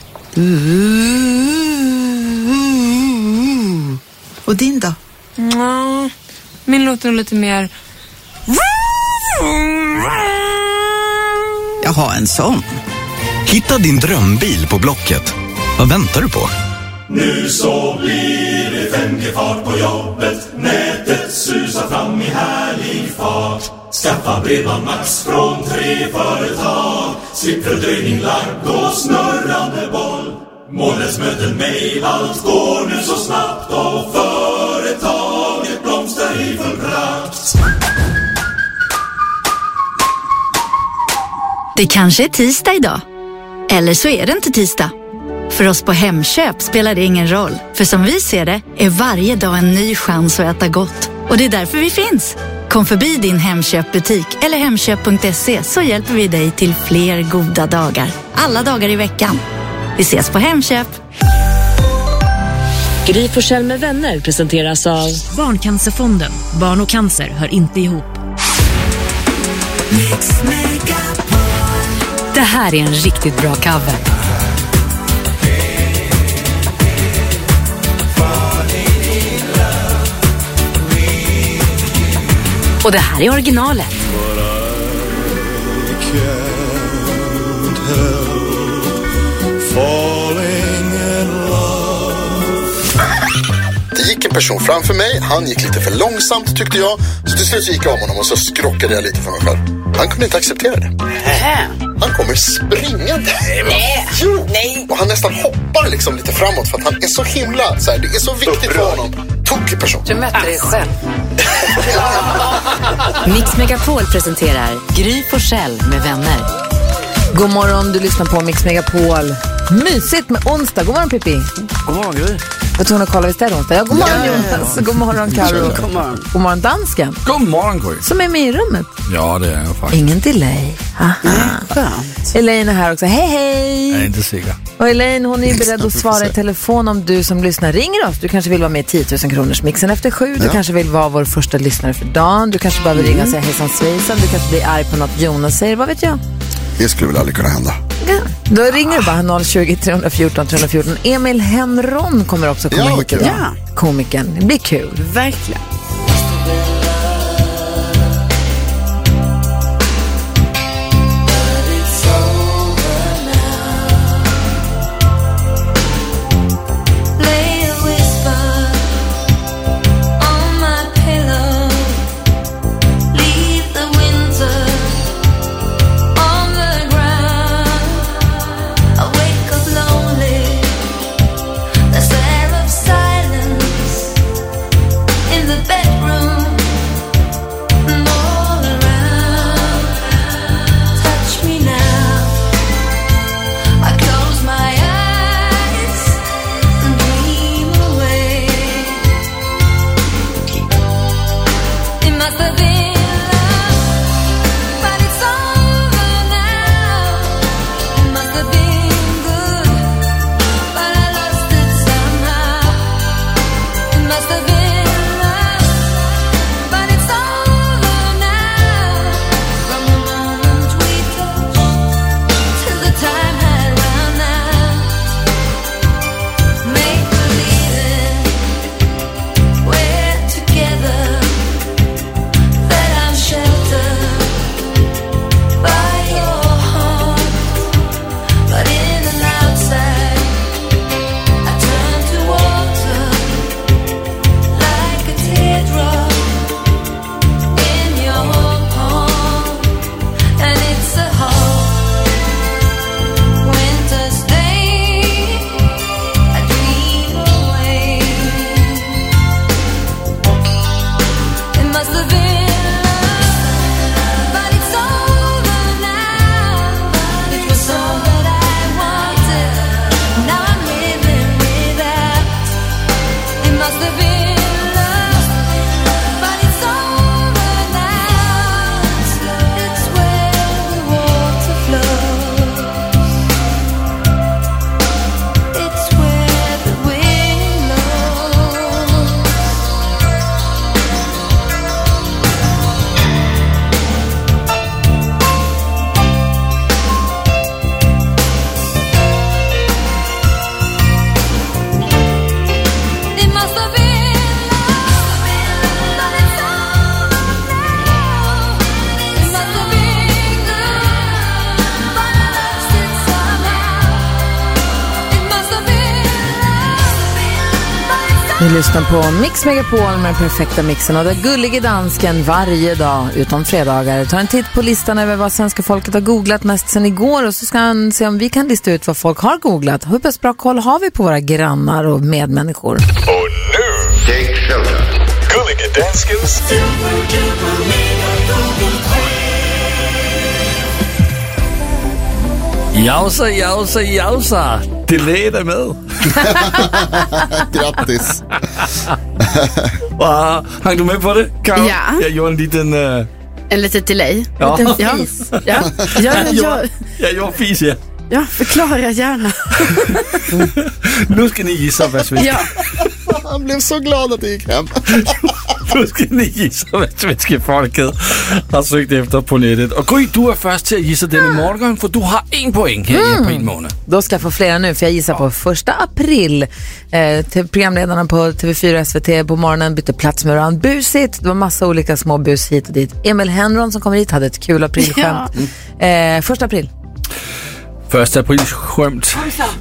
Och din då? Min låter nog lite mer. Jag har en sån. Hitta din drömbil på Blocket. Vad väntar du på? Nu så blir det 5G-fart på jobbet. Nätet susar fram i härlig fart. Skaffa bredband Max från 3 företag. Slipp fördröjning, lagg och snurrande boll. Månadsmöten, mejl, allt går nu så snabbt. Och företaget blomstrar i full prakt. Det kanske är tisdag idag. Eller så är det inte tisdag. För oss på Hemköp spelar det ingen roll. För som vi ser det är varje dag en ny chans att äta gott. Och det är därför vi finns. Kom förbi din Hemköpbutik eller hemköp.se så hjälper vi dig till fler goda dagar. Alla dagar i veckan. Vi ses på Hemköp. Gry Forssell med vänner presenteras av Barncancerfonden. Barn och cancer hör inte ihop. Mix Megapol. Det här är en riktigt bra cover. Och det här är originalet. Det gick en person framför mig, han gick lite för långsamt tyckte jag. Så till slut gick jag om honom och så skrockade jag lite för mig själv. Han kunde inte acceptera det. Han kommer springande. Nej. Jo. Nej. Och han nästan hoppar liksom lite framåt för att han är så himla så här, det är så viktigt för honom. Tokig person. Du mötte dig själv. Mix Megapol presenterar Gry Forssell med vänner. God morgon, du lyssnar på Mix Megapol. Mysigt med onsdag. God morgon Pippi. God morgon Gry. Jag tror att kolla visst är det onsdag. Ja, god morgon Jonas. God morgon Karo. God morgon dansken. God morgon Gry. Som är med i rummet. Ja, det är jag faktiskt. Ingen delay. Elaine är här också. Hej hej. Jag är inte säker. Och Elaine, hon är beredd att svara i telefon om du som lyssnar ringer oss. Du kanske vill vara med i 10 000 kronors mixen efter 7. Du kanske vill vara vår första lyssnare för dagen. Du kanske behöver ringa och säga hejsan svejsan. Du kanske blir arg på något Jonas säger. Vad vet jag? Det skulle väl aldrig kunna hända. Ja. Då ringer du bara 020 314 314. Emil Henron kommer också komma hit idag. Ja. Komikern. Det blir kul. Verkligen. Vi lyssnar på Mix Megapol med den perfekta mixen och där gullige dansken varje dag utom fredagar tar en titt på listan över vad svenska folket har googlat mest sen igår och så ska han se om vi kan lista ut vad folk har googlat. Hur pass bra koll har vi på våra grannar och medmänniskor? Och nu, take shelter. Gullige danskens Jausa. Delay är med. Grattis. Hang du med på det, Karo? Ja. Jag gjorde en liten... En liten delay. Ja. En liten fis. Ja. Jag gjorde fis, ja. Ja, förklara gärna. Nu ska ni gissa vad som Ja. Han blev så glad att det gick hem. Nu ska ni gissa, hvad svenske folket har søgt efter på nettet. Och Gry, du är först till att gissa den imorgon, för du har 1 poäng här på en månad. Då ska jag få flera nu, för jag gissar på 1 april. Till programledarna på TV4 SVT på morgonen bytte plats med varandra. Busigt, det var massa olika små bus hit och dit. Emil Henron som kommer hit hade ett kul aprilskämt. 1 april. 1 april skämt.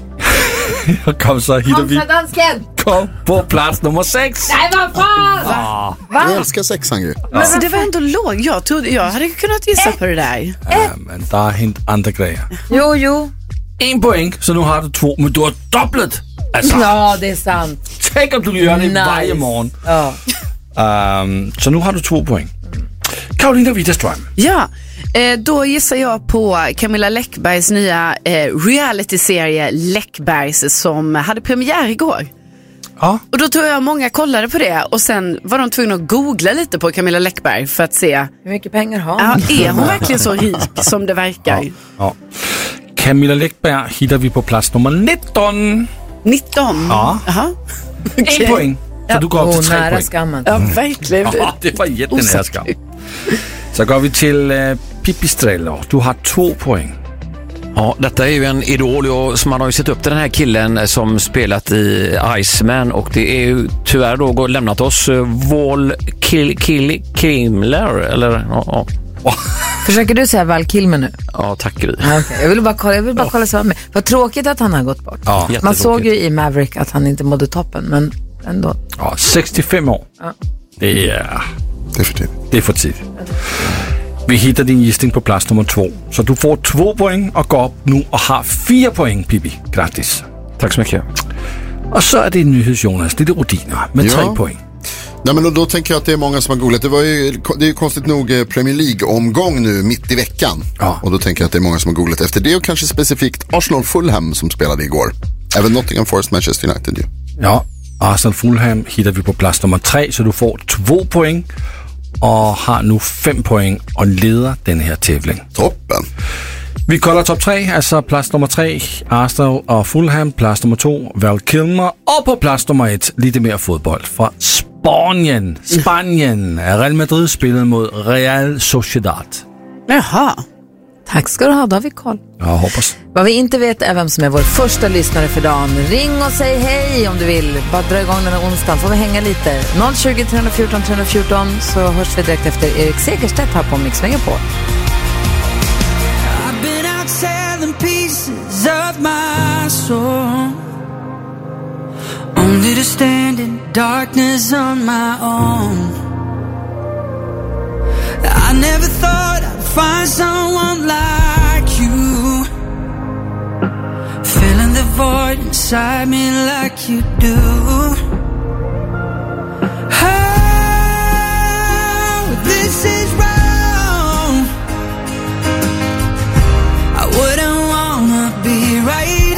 Kom så hittar vi. Kom på plats nummer 6. Nej, vad fan! Jag älskar 6an ju. Men det var ändå låg. Jag hade kunnat gissa på det där. Men där har hänt andra grejer. Jo. 1 poäng, så nu har du 2. Men du har dubblet. Alltså, Ja, det är sant. tänk om du gör det varje morgon. Ja. Så nu har du 2 poäng. Karolina Widerström. Ja, då gissar jag på Camilla Läckbergs nya reality-serie Läckbergs som hade premiär igår. Ja. Och då tror jag många kollade på det och sen var de tvungna att googla lite på Camilla Läckberg för att se hur mycket pengar har hon. Ja, är hon verkligen så rik som det verkar? Ja. Camilla Läckberg hittar vi på plats nummer 19. 19? Ja. Jaha. 1 poäng. Så du går upp till 3 nära poäng. skammen. Ja, verkligen. Ja, det var jättenära skam. Så går vi till Pippi Strello. Du har 2 poäng. Ja, detta är ju en idol som man har ju sett upp till den här killen som spelat i Iceman, och det är ju tyvärr då lämnat oss Val Kilmer eller ja. Försöker du säga Val Kilmer nu? Ja, tack Gry. Okay. Jag vill bara kolla så med. Vad tråkigt att han har gått bort. Ja, man såg ju i Maverick att han inte mådde toppen, men ändå. Ja, 65 år. Ja. Det är för tidigt. Det är för tidigt. Vi hittar din gissning på plats nummer 2. Så du får 2 poäng och går upp nu och har 4 poäng, Pippi. Grattis. Tack så mycket. Och så är det NyhetsJonas, lite rutiner med 3 poäng. Nej, men då tänker jag att det är många som har googlat. Det är ju konstigt nog Premier League-omgång nu mitt i veckan. Ja. Och då tänker jag att det är många som har googlat efter det, och kanske specifikt Arsenal-Fulham som spelade igår. Även Nottingham Forest, Manchester United ju. Ja, Arsenal-Fulham hittar vi på plats nummer 3, så du får 2 poäng och har nu 5 poäng och leder den här tävling. Toppen! Vi kollar topp 3, alltså plats nummer 3, Arsenal och Fulham, plats nummer 2, Val Kilmer, och på plats nummer 1, lite mer fotboll från Spanien. Real Madrid spelade mot Real Sociedad. Jaha. Tack ska du ha, då har vi koll. Jag hoppas. Vad vi inte vet är vem som är vår första lyssnare för dagen. Ring och säg hej om du vill. Bara dra igång den här onsdagen, får vi hänga lite. 020 314 314, så hörs vi direkt efter Erik Segerstedt här på Mix Megapol. I've been out selling pieces of my soul, only to stand in darkness on my own. I never thought I'd find someone like you, filling the void inside me like you do. Oh, this is wrong. I wouldn't wanna be right,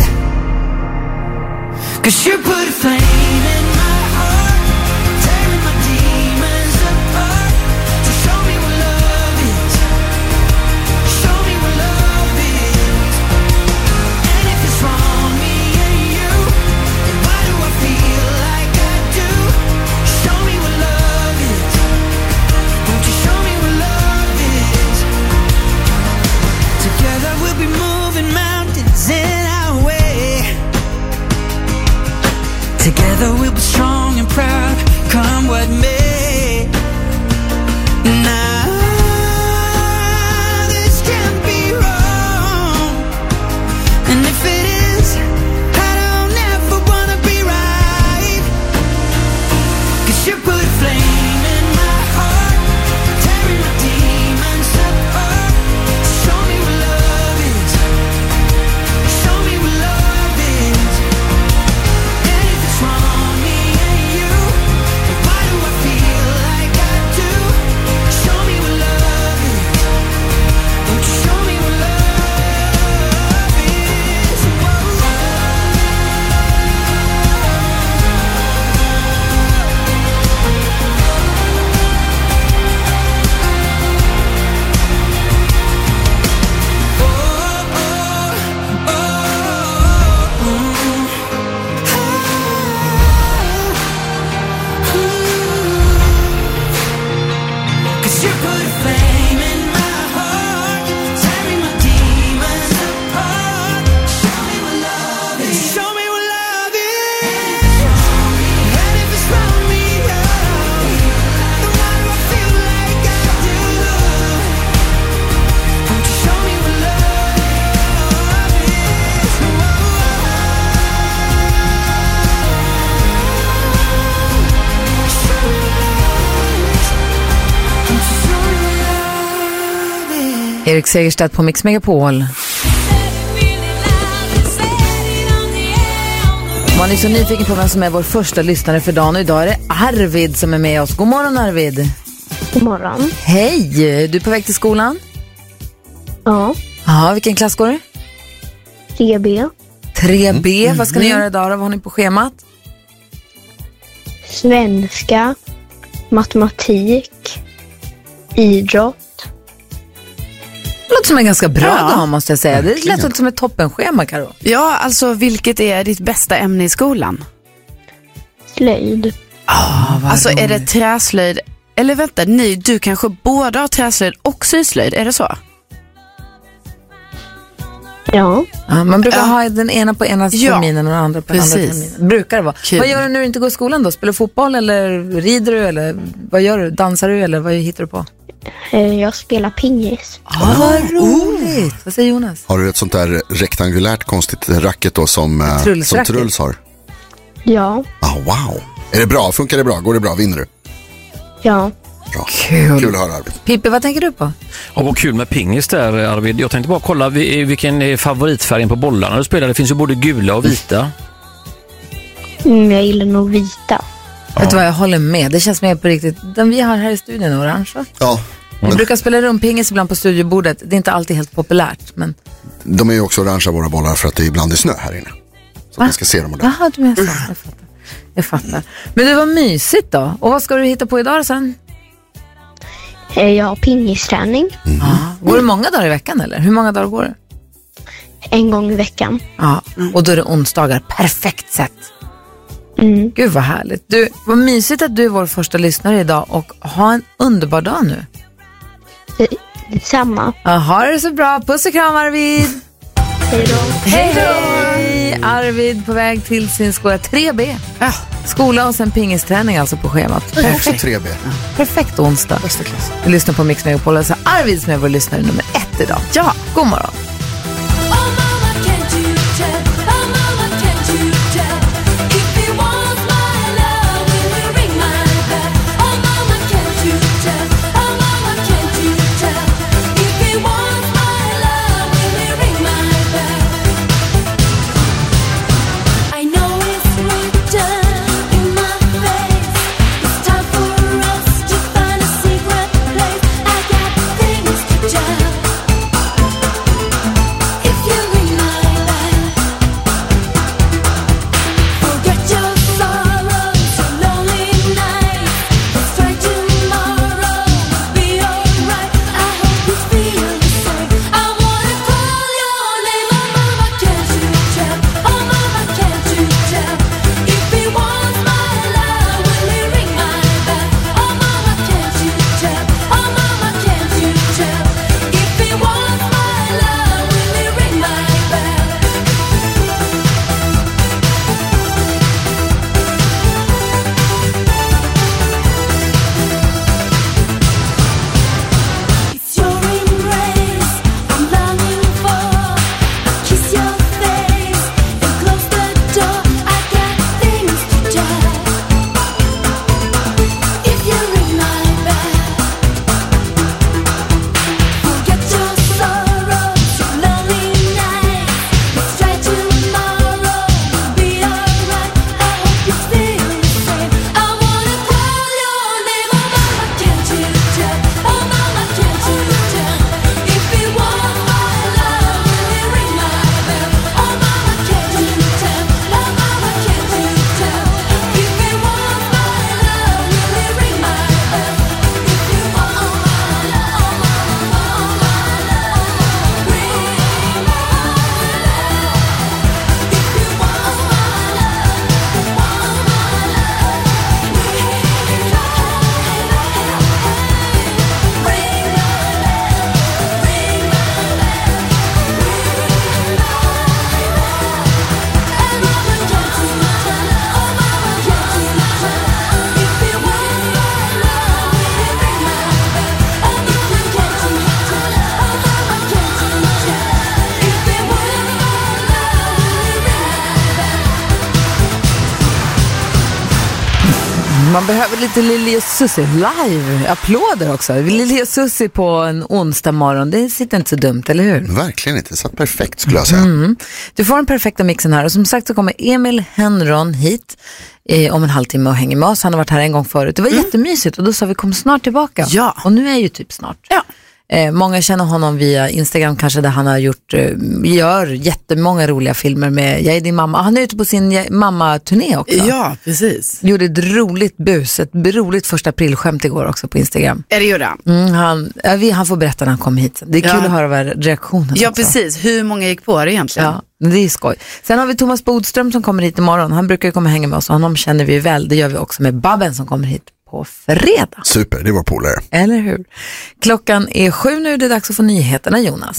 'cause you put a flame in my heart, tearing my demons apart. So show me what love is, show me what love is. And if it's wrong, me and you, then why do I feel like I do? Show me what love is, won't you show me what love is? Together we'll be moving mountains in our way. Together Erik Segerstedt på Mix Megapol. Var ni så nyfiken på vem som är vår första lyssnare för dagen? Idag är det Arvid som är med oss. God morgon Arvid. God morgon. Hej, du är på väg till skolan? Ja. Ja, vilken klass går du? 3B. 3B, vad ska ni göra idag då? Vad har ni på schemat? Svenska, matematik, idrott. Det låter som en ganska bra dag måste jag säga. Det låter som ett toppenschema, Karo. Ja, alltså vilket är ditt bästa ämne i skolan? Slöjd. Alltså är det träslöjd? Eller vänta, du kanske både har träslöjd och syslöjd, är det så? Ja. Man brukar ha den ena på ena terminen och den andra på den andra terminen. Brukar det vara. Kul. Vad gör du när du inte går i skolan då? Spelar fotboll eller rider du? Eller vad gör du? Dansar du eller vad hittar du på? Jag spelar pingis. Vad roligt! Vad säger Jonas? Har du ett sånt där rektangulärt konstigt racket då som Truls har? Ja. Wow. Är det bra? Funkar det bra? Går det bra? Vinner du? Ja. Bra. Kul att höra, Arvid. Pippi, vad tänker du på? Och vad kul med pingis där, Arvid. Jag tänkte bara kolla vilken är favoritfärgen på bollarna du spelar. Det finns ju både gula och vita. Jag gillar nog vita. Vet du vad, jag håller med. Det känns mer på riktigt. Den vi har här i studion är orange, va? Ja. Vi brukar spela rumpingis ibland på studiobordet. Det är inte alltid helt populärt, men... De är ju också orangea våra bollar för att det ibland är snö här inne. Så man ska se dem ordentligt. Jaha, du menar så. Jag fattar. Men det var mysigt då. Och vad ska du hitta på idag sen? Jag har pingisträning. Går du många dagar i veckan eller? Hur många dagar går du? En gång i veckan. Ja, och då är det onsdagar. Perfekt sätt. Gud vad härligt. Du, vad mysigt att du är vår första lyssnare idag och ha en underbar dag nu. Detsamma. Ja, ha det så bra. Puss och kram, Arvid. Hej då. Hej då. Arvid på väg till sin skola 3B. Skola och sen pingisträning alltså på schemat. Perfekt. 3B. Perfekt onsdag. Vi lyssnar på Mix Megapol. Alltså Arvid som är vår lyssnare nummer 1 idag. Ja, god morgon. Man behöver lite Lili och Susie live. Applåder också. Lili och Susie på en onsdag morgon. Det sitter inte så dumt, eller hur? Verkligen inte. Så perfekt skulle jag säga. Du får den perfekta mixen här. Och som sagt så kommer Emil Henron hit om en halvtimme och hänger med oss. Han har varit här en gång förut. Det var jättemysigt och då sa vi kom snart tillbaka. Ja. Och nu är ju typ snart. Ja. Många känner honom via Instagram kanske, där han har gör jättemånga roliga filmer med Jag är din mamma. Han är ute på sin mamma-turné också. Ja, precis. Gjorde ett roligt bus, ett roligt 1 april-skämt igår också på Instagram. Är det gjorde han? Han får berätta när han kommer hit. Det är kul att höra reaktionen. Ja, också. Precis. Hur många gick på det egentligen? Ja, det är skoj. Sen har vi Thomas Bodström som kommer hit imorgon. Han brukar ju komma och hänga med oss och honom känner vi väl. Det gör vi också med Babben som kommer hit på fredag. Super, det var polare. Eller hur? Klockan är 7 nu, det är dags att få nyheterna, Jonas.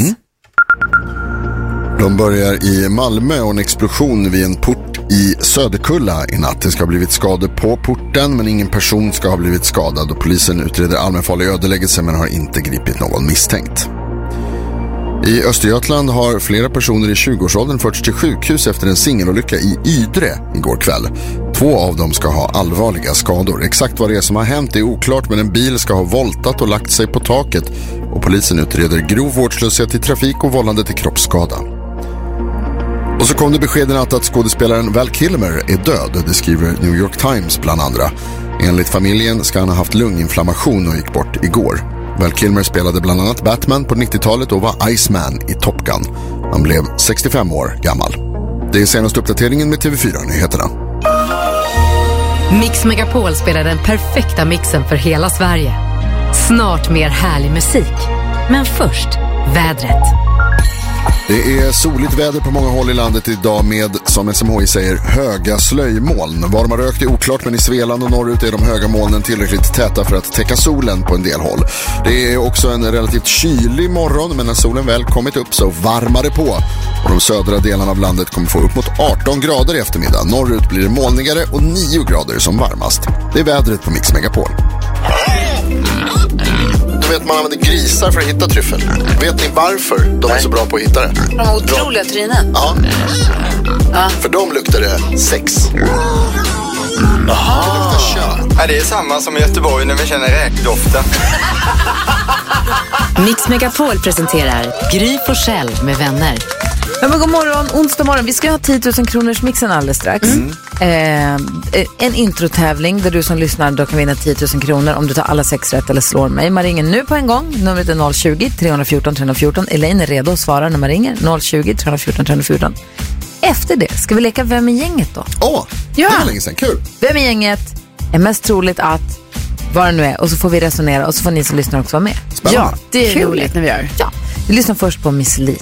De börjar i Malmö och en explosion vid en port i Söderkulla i natt. Det ska ha blivit skador på porten men ingen person ska ha blivit skadad och polisen utreder allmänfarlig ödeläggelse men har inte gripit någon misstänkt. I Östergötland har flera personer i 20-årsåldern förts till sjukhus efter en singelolycka i Ydre igår kväll. 2 av dem ska ha allvarliga skador. Exakt vad det är som har hänt är oklart men en bil ska ha voltat och lagt sig på taket och polisen utreder grov vårdslöshet i trafik och vållande till kroppsskada. Och så kom det beskeden att skådespelaren Val Kilmer är död, det skriver New York Times bland andra. Enligt familjen ska han ha haft lunginflammation och gick bort igår. Val Kilmer spelade bland annat Batman på 90-talet och var Iceman i Top Gun. Han blev 65 år gammal. Det är senaste uppdateringen med TV4-nyheterna. Mix Megapol spelar den perfekta mixen för hela Sverige. Snart mer härlig musik. Men först, vädret. Det är soligt väder på många håll i landet idag med, som SMHI säger, höga slöjmoln. Var de har rökt är oklart men i Svealand och norrut är de höga molnen tillräckligt täta för att täcka solen på en del håll. Det är också en relativt kylig morgon men när solen väl kommit upp så varmar det på. Och de södra delarna av landet kommer få upp mot 18 grader i eftermiddag. Norrut blir det molnigare och 9 grader som varmast. Det är vädret på Mix Megapol. Du vet, man använder grisar för att hitta tryffel. Vet ni varför de är så bra på att hitta det? De har otroliga trynen. Ja. För de luktar det sex. Jaha. Ja, det är samma som i Göteborg när vi känner räkdoften. Mix Megapol presenterar Gry Forssell med vänner. Ja, men god morgon, onsdag morgon. Vi ska ha 10 000 kronors mixen alldeles strax. En introtävling där du som lyssnar då kan vinna 10 000 kronor om du tar alla 6 rätt eller slår mig. Man ringer nu på en gång. Numret är 020-314 314. Elaine är redo att svara när man ringer. 020-314 314. Efter det ska vi leka Vem är gänget då? Det var länge sedan, kul. Vem är gänget är mest troligt att vad det nu är. Och så får vi resonera och så får ni som lyssnar också vara med. Spännande. Ja, det är roligt när vi gör. Ja, vi lyssnar först på Miss Li.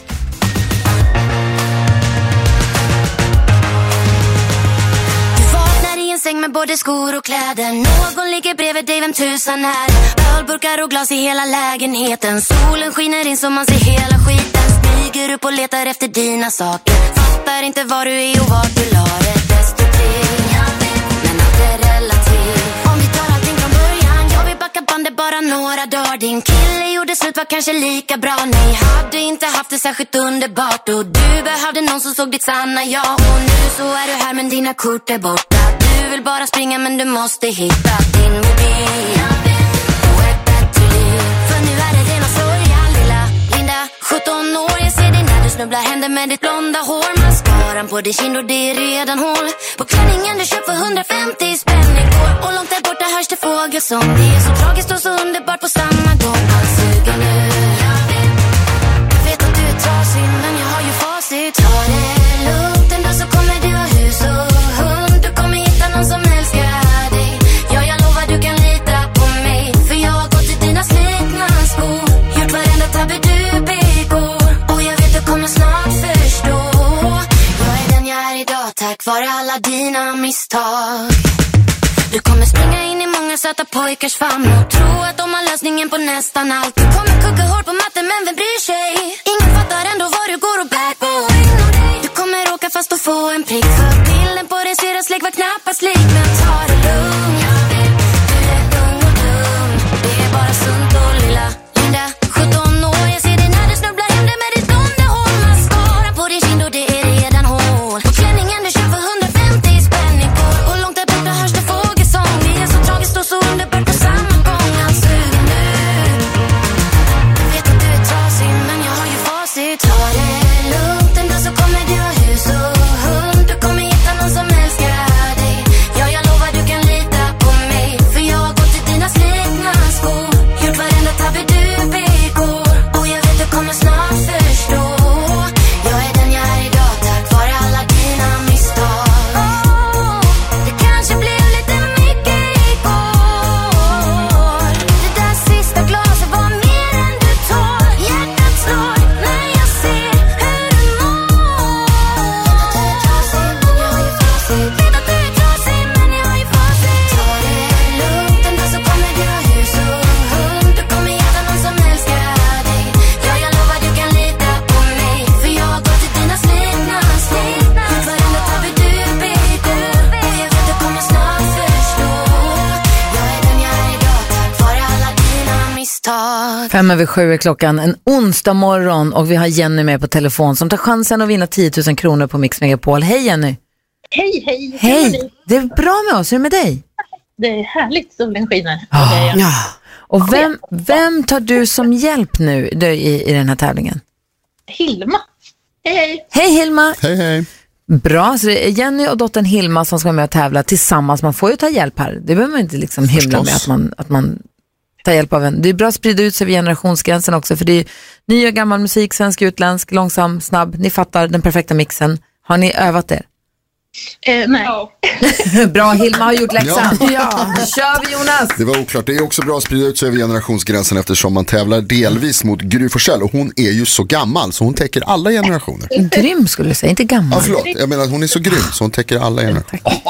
Med både skor och kläder. Någon ligger bredvid dig, vem tusan är? Ölburkar och glas i hela lägenheten. Solen skiner in så man ser hela skiten. Smyger upp och letar efter dina saker. Fattar inte var du är och vart du la det. Destruktiv, men allt är relativt. Om vi tar allting från början, jag vill backa bandet bara några dagar. Din kille gjorde slut, var kanske lika bra. Nej, hade inte haft det särskilt underbart. Och du behövde någon som såg ditt sanna jag. Och nu så är du här men dina kort är borta. Du vill bara springa men du måste hitta din mobil och ett bättre liv. För nu är det rena sorgen, lilla Linda 17 år, jag ser dig när du snubblar händer med ditt blonda hår. Mascaran på din kind och det är redan hål på klänningen du köpt för 150 spänn igår. Och långt där borta hörs det fågelsång. Det är så tragiskt och så underbart på samma gång. Allt suger nu. Jag vet att du är trasig men jag har ju facit. Ta det lugnt, en dag så kommer du ha hus och hund. Du kommer hitta någon som älskar dig. Ja, jag lovar du kan lita på mig. För jag har gått i dina slitna skor. Gjort varenda tabbe du begår. Och jag vet du kommer snart förstå. Jag är den jag är idag tack vare alla dina misstag. Du kommer springa in i många söta pojkars famn och tro att de har lösningen på nästan allt. Du kommer kugga hår på matten men vem bryr sig? Ingen fattar ändå vad du går och bär på. Du kommer åka fast och få en prick. För bilden på din syras släck var knappast lik. Men ta det lugnt, du är ung och dum. Det är bara sunt och lilla Linda 17 år, jag ser dig när du snubblar händer med ditt blonda hår. Mascara på din kind och det är redan hål på klänningen du köpt för 150 spänn igår. Och långt där borta hörs det fågelsång. Det är så 5:07 är klockan, en onsdag morgon och vi har Jenny med på telefon som tar chansen att vinna 10 000 kronor på Mix Megapol. Hej Jenny! Hej! Hej! Det är bra med oss, hur är det med dig? Det är härligt, solen skiner. Ja. Och vem tar du som hjälp nu i den här tävlingen? Hilma. Hej! Hej Hilma! Hej! Bra, så det är Jenny och dottern Hilma som ska vara med och tävla tillsammans. Man får ju ta hjälp här. Det behöver man inte liksom hymla med att man tar hjälp av en. Det är bra att sprida ut sig vid generationsgränsen också, för det är ny och gammal musik, svensk, utländsk, långsam, snabb. Ni fattar den perfekta mixen. Har ni övat er? Nej. Bra, Hilma har gjort läxan. Ja, kör vi Jonas. Det var oklart. Det är också bra att sprida ut sig över generationsgränsen eftersom man tävlar delvis mot Gry Forssell och hon är ju så gammal så hon täcker alla generationer. Grym skulle du säga, inte gammal. Ja, förlåt. Jag menar att hon är så grym så hon täcker alla generationer.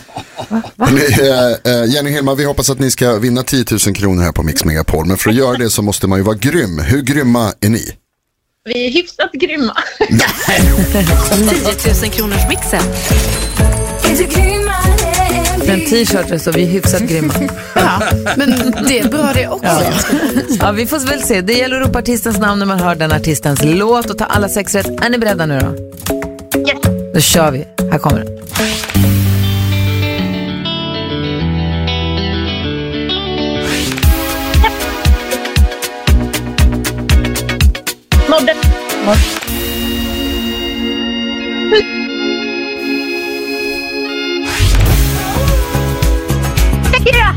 Jenny Hilma, vi hoppas att ni ska vinna 10 000 kronor här på Mix Megapol. Men för att göra det så måste man ju vara grym. Hur grymma är ni? Vi är hyfsat grymma. 10 000 kronors mixen. En t-shirt så vi är hyfsat grymma. Ja, men det är bra det också. Ja, vi får väl se. Det gäller att ropa artistens namn när man hör den artistens låt och ta alla 6 rätt. Är ni beredda nu då? Yes. Då kör vi. Här kommer den. Modden. Shakira.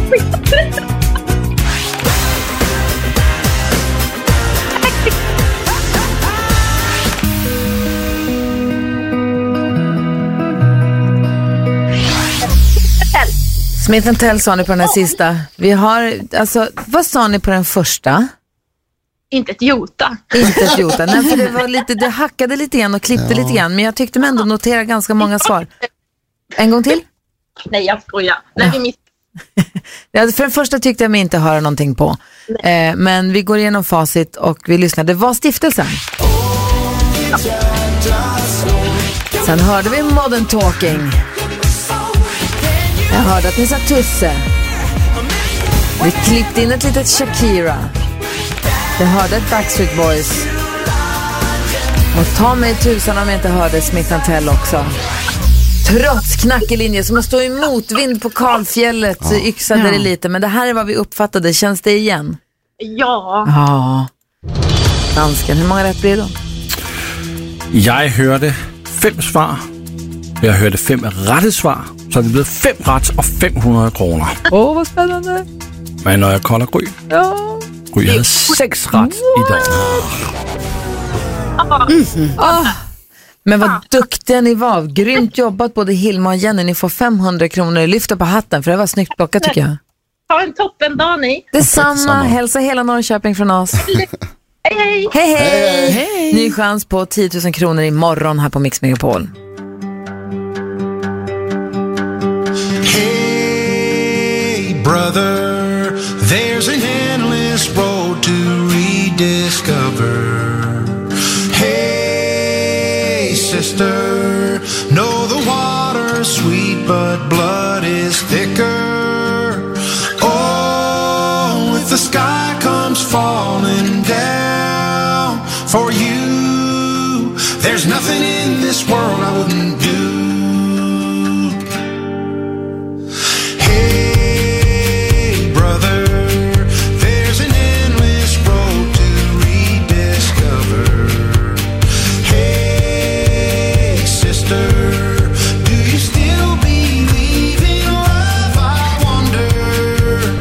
Smith & Tell sa ni på den här sista. Vi har, alltså, vad sa ni på den första? Inte ett jota. Inte ett jota. Nej, för det var lite, det hackade lite grann och klippte lite grann. Men jag tyckte mig ändå notera ganska många svar. En gång till? Nej, jag skojar. Nej, vi Ja, för den första tyckte jag mig inte höra någonting på. Men vi går igenom facit och vi lyssnar. Det var stiftelsen. Sen hörde vi Modern Talking. Jag hörde att ni sa Tusse. Vi klippte in ett litet Shakira. Jag hörde ett Backstreet Boys. Och ta mig tusan om jag inte hörde Smith & Tell också. Trots knackig linje som att stå i motvind på Kalfjället så yxade det lite. Men det här är vad vi uppfattade. Känns det igen? Ja. Ja. Dansken, hur många rätt blir det då? Jag hörde 5 svar. Jag hörde 5 rätta svar. Så det blev 5 rätt och 500 kronor. Åh, vad spännande. Men när jag kollar Gry. Ja. Gry hade 6 rätt idag. Men vad duktiga ni var. Grymt jobbat både Hilma och Jenny. Ni får 500 kronor. Lyfta på hatten för det var snyggt plockat tycker jag. Ha en toppen dag ni. Detsamma. Hälsa hela Norrköping från oss. Hej. Hej. Ny chans på 10 000 kronor imorgon här på Mix Megapol. Hey brother, there's an endless road to rediscover. Hey sister, know the water's sweet but blood is thicker. Oh, if the sky comes falling down for you, there's nothing in this world I wouldn't